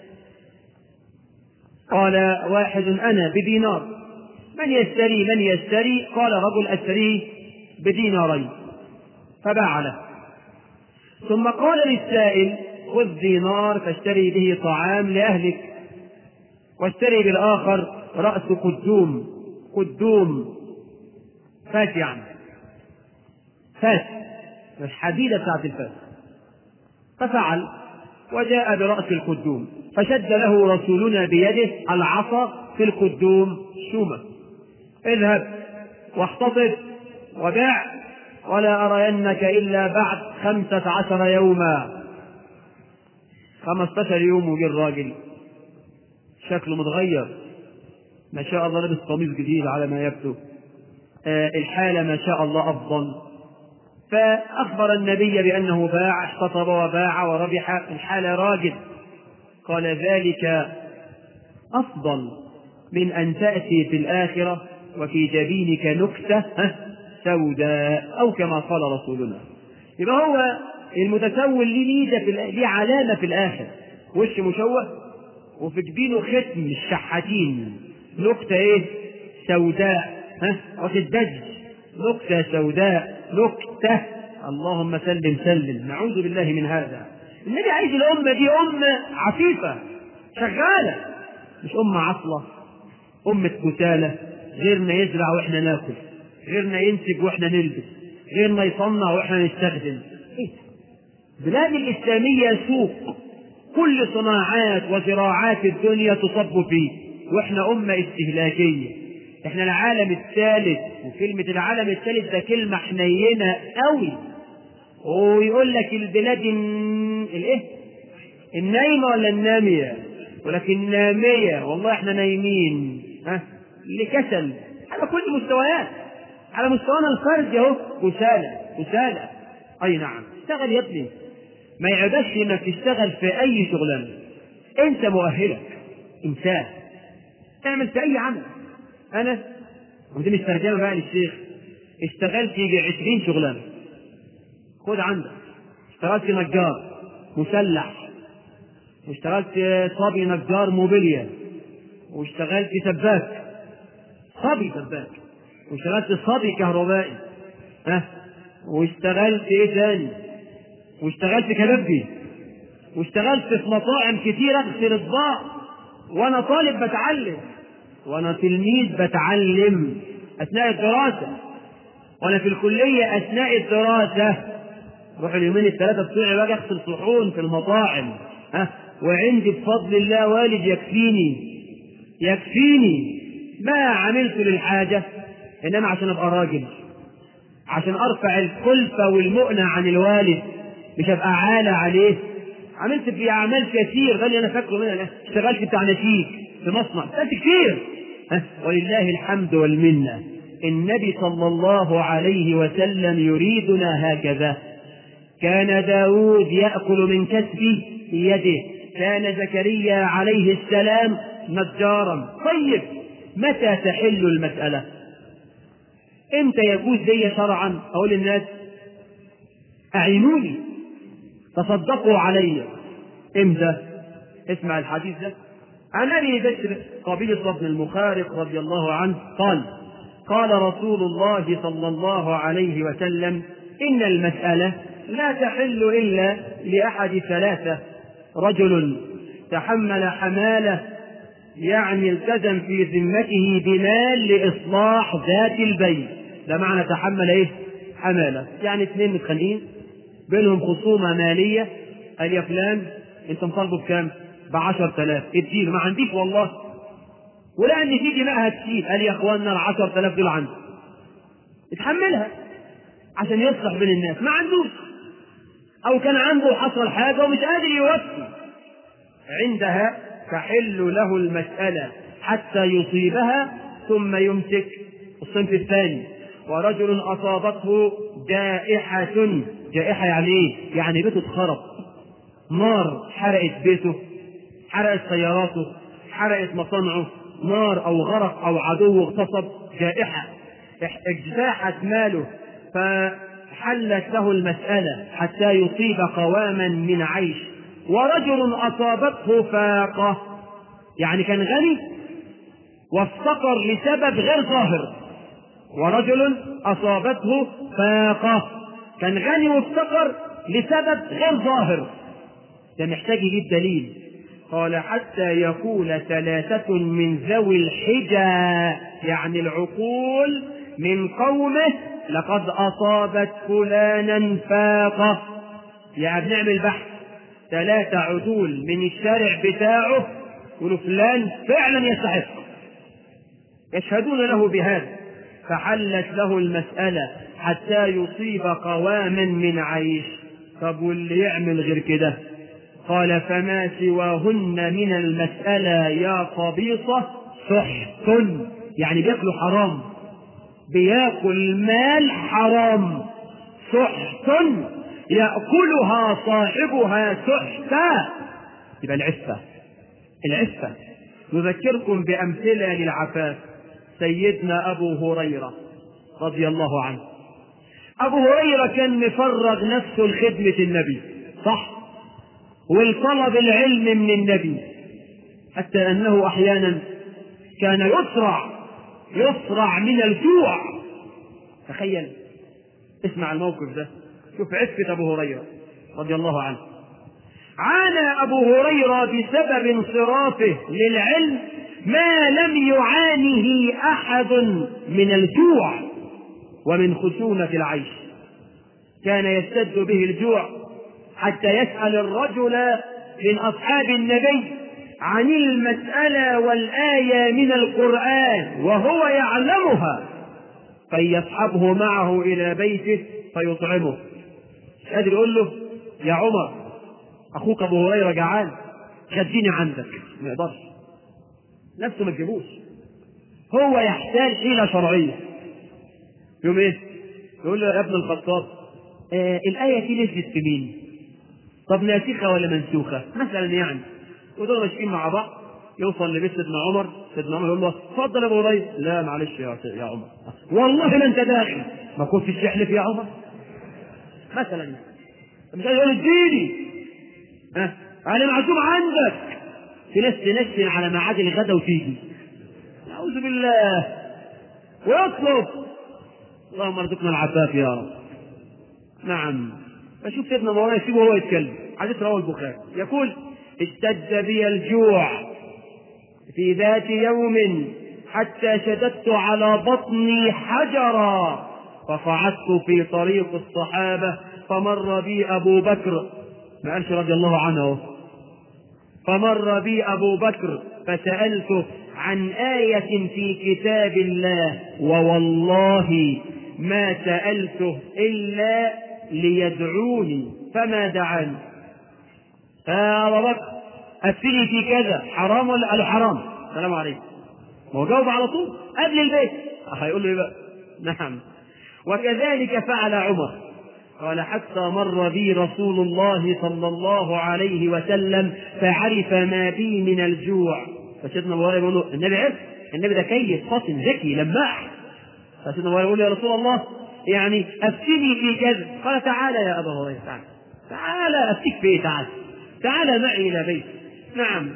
قال: واحد أنا بدينار. من يشتري من يشتري؟ قال: رجل أشتريه بدينارين. فباع له. ثم قال للسائل: خذ دينار فاشتري به طعام لأهلك، واشتري بالآخر رأس قدوم. قدوم فاس، يعني فاس مش حديدة بتاعت الفاس. ففعل وجاء برأس القدوم، فشد له رسولنا بيده العصا في القدوم شومة: اذهب واحتطب وباع ولا أرينك إلا بعد خمسة عشر يوما. خمسة عشر يوم وجي الراجل شكله متغير ما شاء الله، لابس قميص جديد على ما يبدو، آه الحالة ما شاء الله أفضل. فأخبر النبي بأنه باع، احتطب وباع وربح، الحالة راجل. قال: ذلك أفضل من أن تأتي في الآخرة وفي جبينك نكتة سوداء، أو كما قال رسولنا. يبقى هو المتسول ليه ميزة، ليه علامة في الآخر، وش مشوه وفي جبينه ختم الشحاتين، نكتة ايه؟ سوداء. ها واخد دج، نكتة سوداء، نكتة. اللهم سلم سلم، نعوذ بالله من هذا. النبي عايز الأمة دي أمة عفيفة شغالة، مش أمة عطلة، أمة كسالى. غيرنا يزرع وإحنا ناكل، غيرنا ينتج وإحنا نلبس، غيرنا يصنع وإحنا نستخدم. إيه؟ بلاد الإسلامية سوق، كل صناعات وزراعات الدنيا تصب فيه، وإحنا أمة استهلاكية. إحنا العالم الثالث، وكلمة العالم الثالث ده كلمة حنينة قوي. ويقول لك البلاد الإيه؟ النايمة ولا النامية؟ ولكن النامية والله احنا نايمين ها لكسل على كل المستويات، على مستوانا الفردي اهو كسالى كسالى. اي نعم اشتغل يا ابني، ما يعبش انك تشتغل في اي شغلانه، انت مؤهلك انسان، اعمل في اي عمل. انا ودي مش ترجمه بقى للشيخ، اشتغلت يجي عشرين شغلانه. خد عندك، اشتغلت نجار مسلح، واشتغلت صبي نجار موبيليا، واشتغلت سباك صبي سباك، واشتغلت صبي كهربائي ها، واشتغلت ايه تاني، واشتغلت كبابجي، واشتغلت في مطاعم كتير اغسل اطباق وانا طالب بتعلم، وانا تلميذ بتعلم اثناء الدراسه، وانا في الكليه اثناء الدراسه روح اليومين الثلاثه بتوعي باجي اغسل صحون في المطاعم ها، وعندي بفضل الله والد يكفيني يكفيني ما عملت للحاجه، انما عشان ابقى راجل، عشان ارفع الكلفه والمؤنه عن الوالد، مش ابقى عالة عليه. عملت في اعمال كثير، ده اللي انا فاكره منها، اشتغلت بتاع نسيج في مصنع، ده كتير ها. ولله الحمد والمنه. النبي صلى الله عليه وسلم يريدنا هكذا. كان داود يأكل من كسب يده، كان زكريا عليه السلام نجارا. طيب متى تحل المسألة؟ امتى يجوز لي شرعا اقول للناس اعينوني تصدقوا علي؟ امتى؟ اسمع الحديث ده عن ابي بكر قبيصة بن المخارق رضي الله عنه قال: قال رسول الله صلى الله عليه وسلم: ان المسألة لا تحل الا لاحد ثلاثة: رجل تحمل حمالة، يعني التزم في ذمته بمال لإصلاح ذات البيت، ده معنى تحمل ايه؟ حمالة. يعني اثنين متخانقين بينهم خصومة مالية، قال يا فلان انت مطالبه بكام؟ بعشر تلاف، اديله. ما عنديش والله، ولا ان تيجي معها كتير. قال يا اخواننا العشر تلاف دول عندي، اتحملها عشان يصلح بين الناس. ما عندوش، او كان عنده حصل حاجة ومش قادر يوفي، عندها تحل له المسألة حتى يصيبها ثم يمسك. الصنف الثاني: ورجل أصابته جائحة. جائحة يعني ايه؟ يعني بيته اتخرب، نار حرقت بيته، حرقت سياراته، حرقت مصانعه، نار او غرق او عدو اغتصب، جائحة اجتاحت ماله، فحلت له المسألة حتى يصيب قواما من عيش. ورجل أصابته فاقة، يعني كان غني وافتقر لسبب غير ظاهر. ورجل أصابته فاقة، كان غني وافتقر لسبب غير ظاهر، ده محتاج يجيب دليل. قال: حتى يقول ثلاثة من ذوي الحجى، يعني العقول من قومه: لقد أصابت فلانا فاقة. يعني بنعمل بحث، ثلاثة عدول من الشارع بتاعه يقولوا فلان فعلا يستحق، يشهدون له بهذا، فحلت له المسألة حتى يصيب قواما من عيش. طب واللي يعمل غير كده؟ قال: فما سواهن من المسألة يا قبيصة سحت، يعني بياكلوا حرام، بياكل مال حرام، سحت يأكلها صاحبها سحتا. يبقى العفة العفة. نذكركم بأمثلة للعفاف. سيدنا أبو هريرة رضي الله عنه، أبو هريرة كان مفرغ نفسه لخدمة النبي، صح، والطلب العلم من النبي، حتى أنه أحيانا كان يسرع يسرع من الجوع. تخيل، اسمع الموقف ده، شوف عفة أبو هريرة رضي الله عنه. عانى أبو هريرة بسبب انصرافه للعلم ما لم يعانه أحد من الجوع ومن خشونة العيش. كان يشتد به الجوع حتى يسأل الرجل من أصحاب النبي عن المسألة والآية من القرآن وهو يعلمها، فيصحبه معه إلى بيته فيطعمه. مش قادر يقول له: يا عمر اخوك ابو هريره جعان خديني عندك، ما يقدرش نفسه ما تجيبوش، هو يحتاج حيلة شرعية. يوم ايه؟ يقول له يا ابن الخطاب آه الآية دي نزلت في مين؟ طب ناسخة ولا منسوخة؟ مثلا يعني، ودول ماشيين مع بعض، يوصل لبيت سيدنا عمر، سيدنا عمر يقول له اتفضل يا ابو هريره، لا معلش يا يا عمر والله ما انت داخل، ما كنتش تحلف يا عمر مثلا، مش عايز يقول اديني ها انا معزوم عندك، في ناس تنشن على ميعاد الغدا وتيجي اعوذ بالله ويطلب، اللهم ارزقنا العفاف يا رب. نعم. فشوف سيدنا ابو هريره يسيبه هو يتكلم، حديث رواه البخاري يقول اشتد بي الجوع في ذات يوم حتى شددت على بطني حجرا فصعدت في طريق الصحابة فمر بي أبو بكر، ما قالش رضي الله عنه، فمر بي أبو بكر فسألته عن آية في كتاب الله ووالله ما سألته إلا ليدعوني فما دعاني. يا أبو بكر أفتني في كذا حرام ولا قالوا حرام؟ السلام عليكم. هو جاوب على طول قبل البيت، هيقول له ايه بقى؟ نعم. وكذلك فعل عمر، قال حتى مر بي رسول الله صلى الله عليه وسلم فعرف ما بي من الجوع، فسيدنا ابو هريره يقول له النبي عرف، النبي ده كيس فاطن ذكي لماح، فسيدنا ابو هريره يقول له يا رسول الله يعني افتني في كذا، قال تعالى يا ابا هريره تعالى تعالى افتيك في ايه، تعالى تعالى معي الى بيتي. نعم.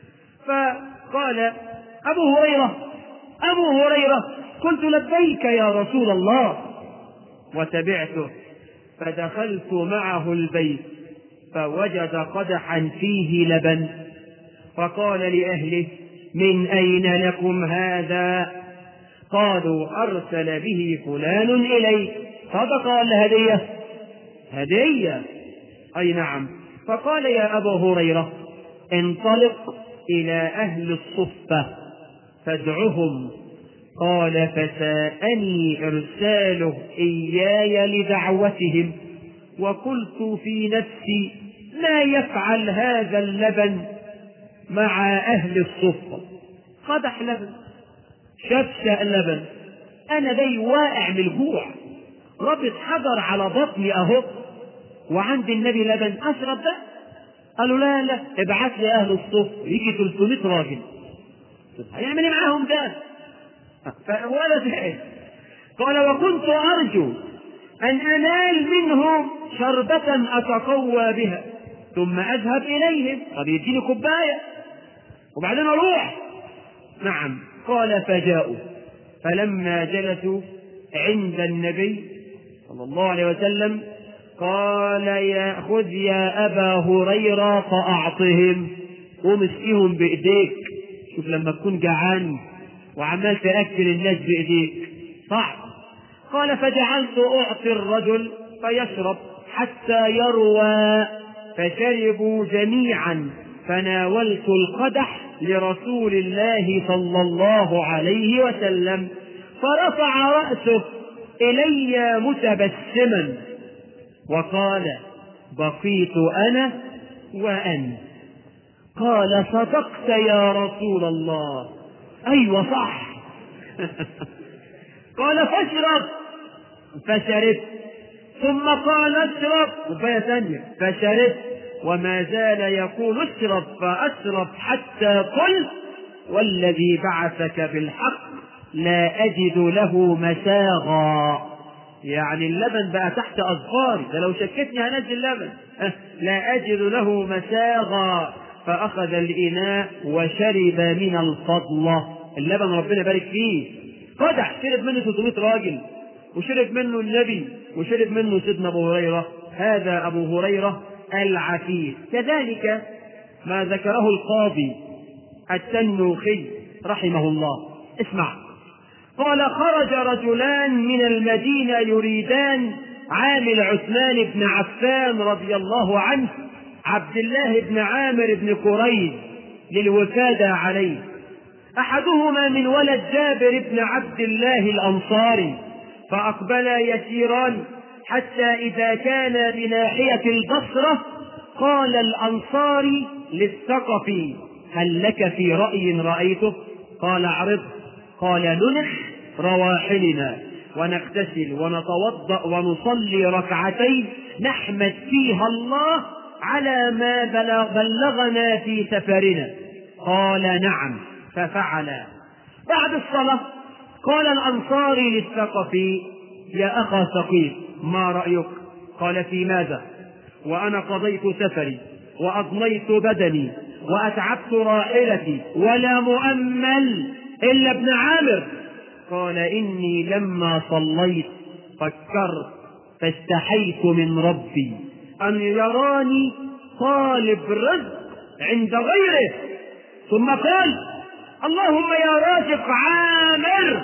فقال أبو هريرة أبو هريرة قلت لبيك يا رسول الله، وتبعته فدخلت معه البيت فوجد قدحا فيه لبن فقال لأهله من أين لكم هذا؟ قالوا أرسل به فلان إليك. صدق ولا هدية؟ هدية. أي نعم. فقال يا أبا هريرة انطلق إلى أهل الصفة فادعهم. قال فساءني إرساله إياي لدعوتهم وقلت في نفسي ما يفعل هذا اللبن مع أهل الصفة، قدح لبن شفشة اللبن، أنا جاي واقع من الجوع ربط حجر على بطني أهو وعند النبي لبن أشرب ده؟ قالوا لا لا ابعث لي أهل الصفة يجي ثلاثمائة راجل، هيعمل ايه معاهم ده؟ ولا شيء. قال وكنت أرجو أن أنال منهم شربة أتقوى بها ثم أذهب إليهم، قد يديني كوباية وبعدين أروح. نعم. قال فجاءوا فلما جلسوا عند النبي صلى الله عليه وسلم قال يا خذ يا أبا هريرة فأعطهم، قوم اسقيهم بإيديك. شوف لما تكون جعان وعمال تأكل الناس بإيديك صعب. قال فجعلت أعطي الرجل فيشرب حتى يروى فشربوا جميعا فناولت القدح لرسول الله صلى الله عليه وسلم فرفع رأسه إلي متبسما وقال بقيت أنا وأنت. قال صدقت يا رسول الله. أيوة صح. قال فاشرب فشربت ثم قال اشرب كوباية ثانية فشربت وما زال يقول اشرب فأشرب حتى قلت والذي بعثك بالحق لا أجد له مساغا، يعني اللبن بقى تحت أظفاري، ده لو شكتني هنزل لبن، لا أجد له مساغا. فأخذ الإناء وشرب من الفضلة، اللبن ربنا بارك فيه، قدح شرب منه ثلاثمائة راجل وشرب منه النبي وشرب منه سيدنا أبو هريرة. هذا أبو هريرة العفيف. كذلك ما ذكره القاضي التنوخي رحمه الله، اسمع. قال خرج رجلان من المدينة يريدان عامل عثمان بن عفان رضي الله عنه عبد الله بن عامر بن قريظ للوفادة عليه، أحدهما من ولد جابر بن عبد الله الأنصاري، فأقبلا يسيران حتى إذا كان بناحية البصرة قال الأنصاري للثقفي: هل لك في رأي رأيته؟ قال: اعرض. قال: ننح رواحلنا ونغتسل ونتوضأ ونصلي ركعتين نحمد فيها الله على ما بلغنا في سفرنا. قال: نعم. ففعلا. بعد الصلاة قال الأنصاري للثقفي: يا أخا ثقيف، ما رأيك؟ قال: في ماذا؟ وأنا قضيت سفري وأضنيت بدني وأتعبت راحلتي ولا مؤمل إلا ابن عامر. قال: إني لما صليت فكرت فاستحيت من ربي أن يراني طالب رزق عند غيره، ثم قال: اللهم يا رازق عامر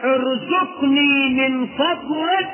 ارزقني من فضلك.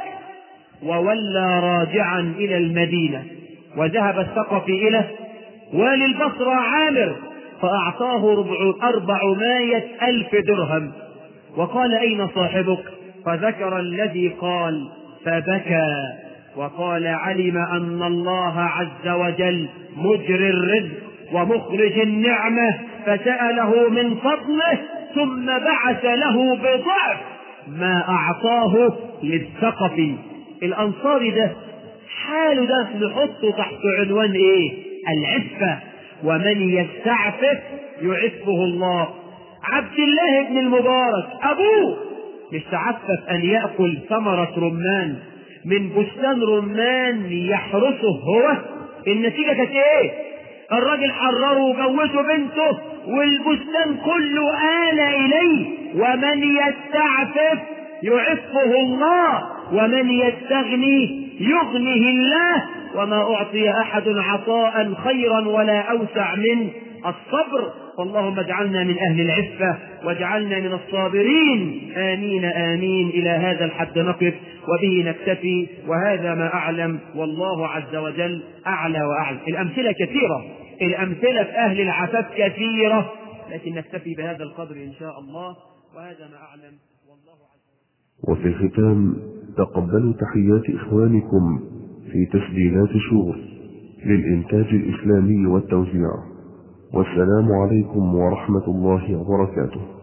وولى راجعا إلى المدينة، وذهب الثقفي إلى والي البصرة عامر فأعطاه ربع أربعمائة ألف درهم، وقال: أين صاحبك؟ فذكر الذي قال، فبكى وقال: علم أن الله عز وجل مجري الرزق ومخرج النعمة، فسأله من فضله ثم بعث له بضعف ما أعطاه للثقفي. الأنصاري ده حاله ده نحطه تحت عنوان إيه؟ العفة. ومن يستعفف يعفه الله. عبد الله بن المبارك أبوه مش تعفف أن يأكل ثمرة رمان من بستان رمان يحرسه هو. النتيجة كانت إيه؟ الراجل حرره وجوزه بنته والبستان كله آل إليه. ومن يستعفف يعفه الله ومن يستغني يغنيه الله. وما أعطي أحد عطاء خيرا ولا أوسع من الصبر. اللهم اجعلنا من أهل العفة واجعلنا من الصابرين. آمين آمين. إلى هذا الحد نقف وبه نكتفي، وهذا ما أعلم، والله عز وجل أعلى وأعلم. الأمثلة كثيرة، الأمثلة في أهل العفاف كثيرة، لكن نكتفي بهذا القدر إن شاء الله، وهذا ما أعلم، والله عز وجل. وفي الختام تقبلوا تحيات إخوانكم في تسجيلات شور للإنتاج الإسلامي والتوزيع، والسلام عليكم ورحمة الله وبركاته.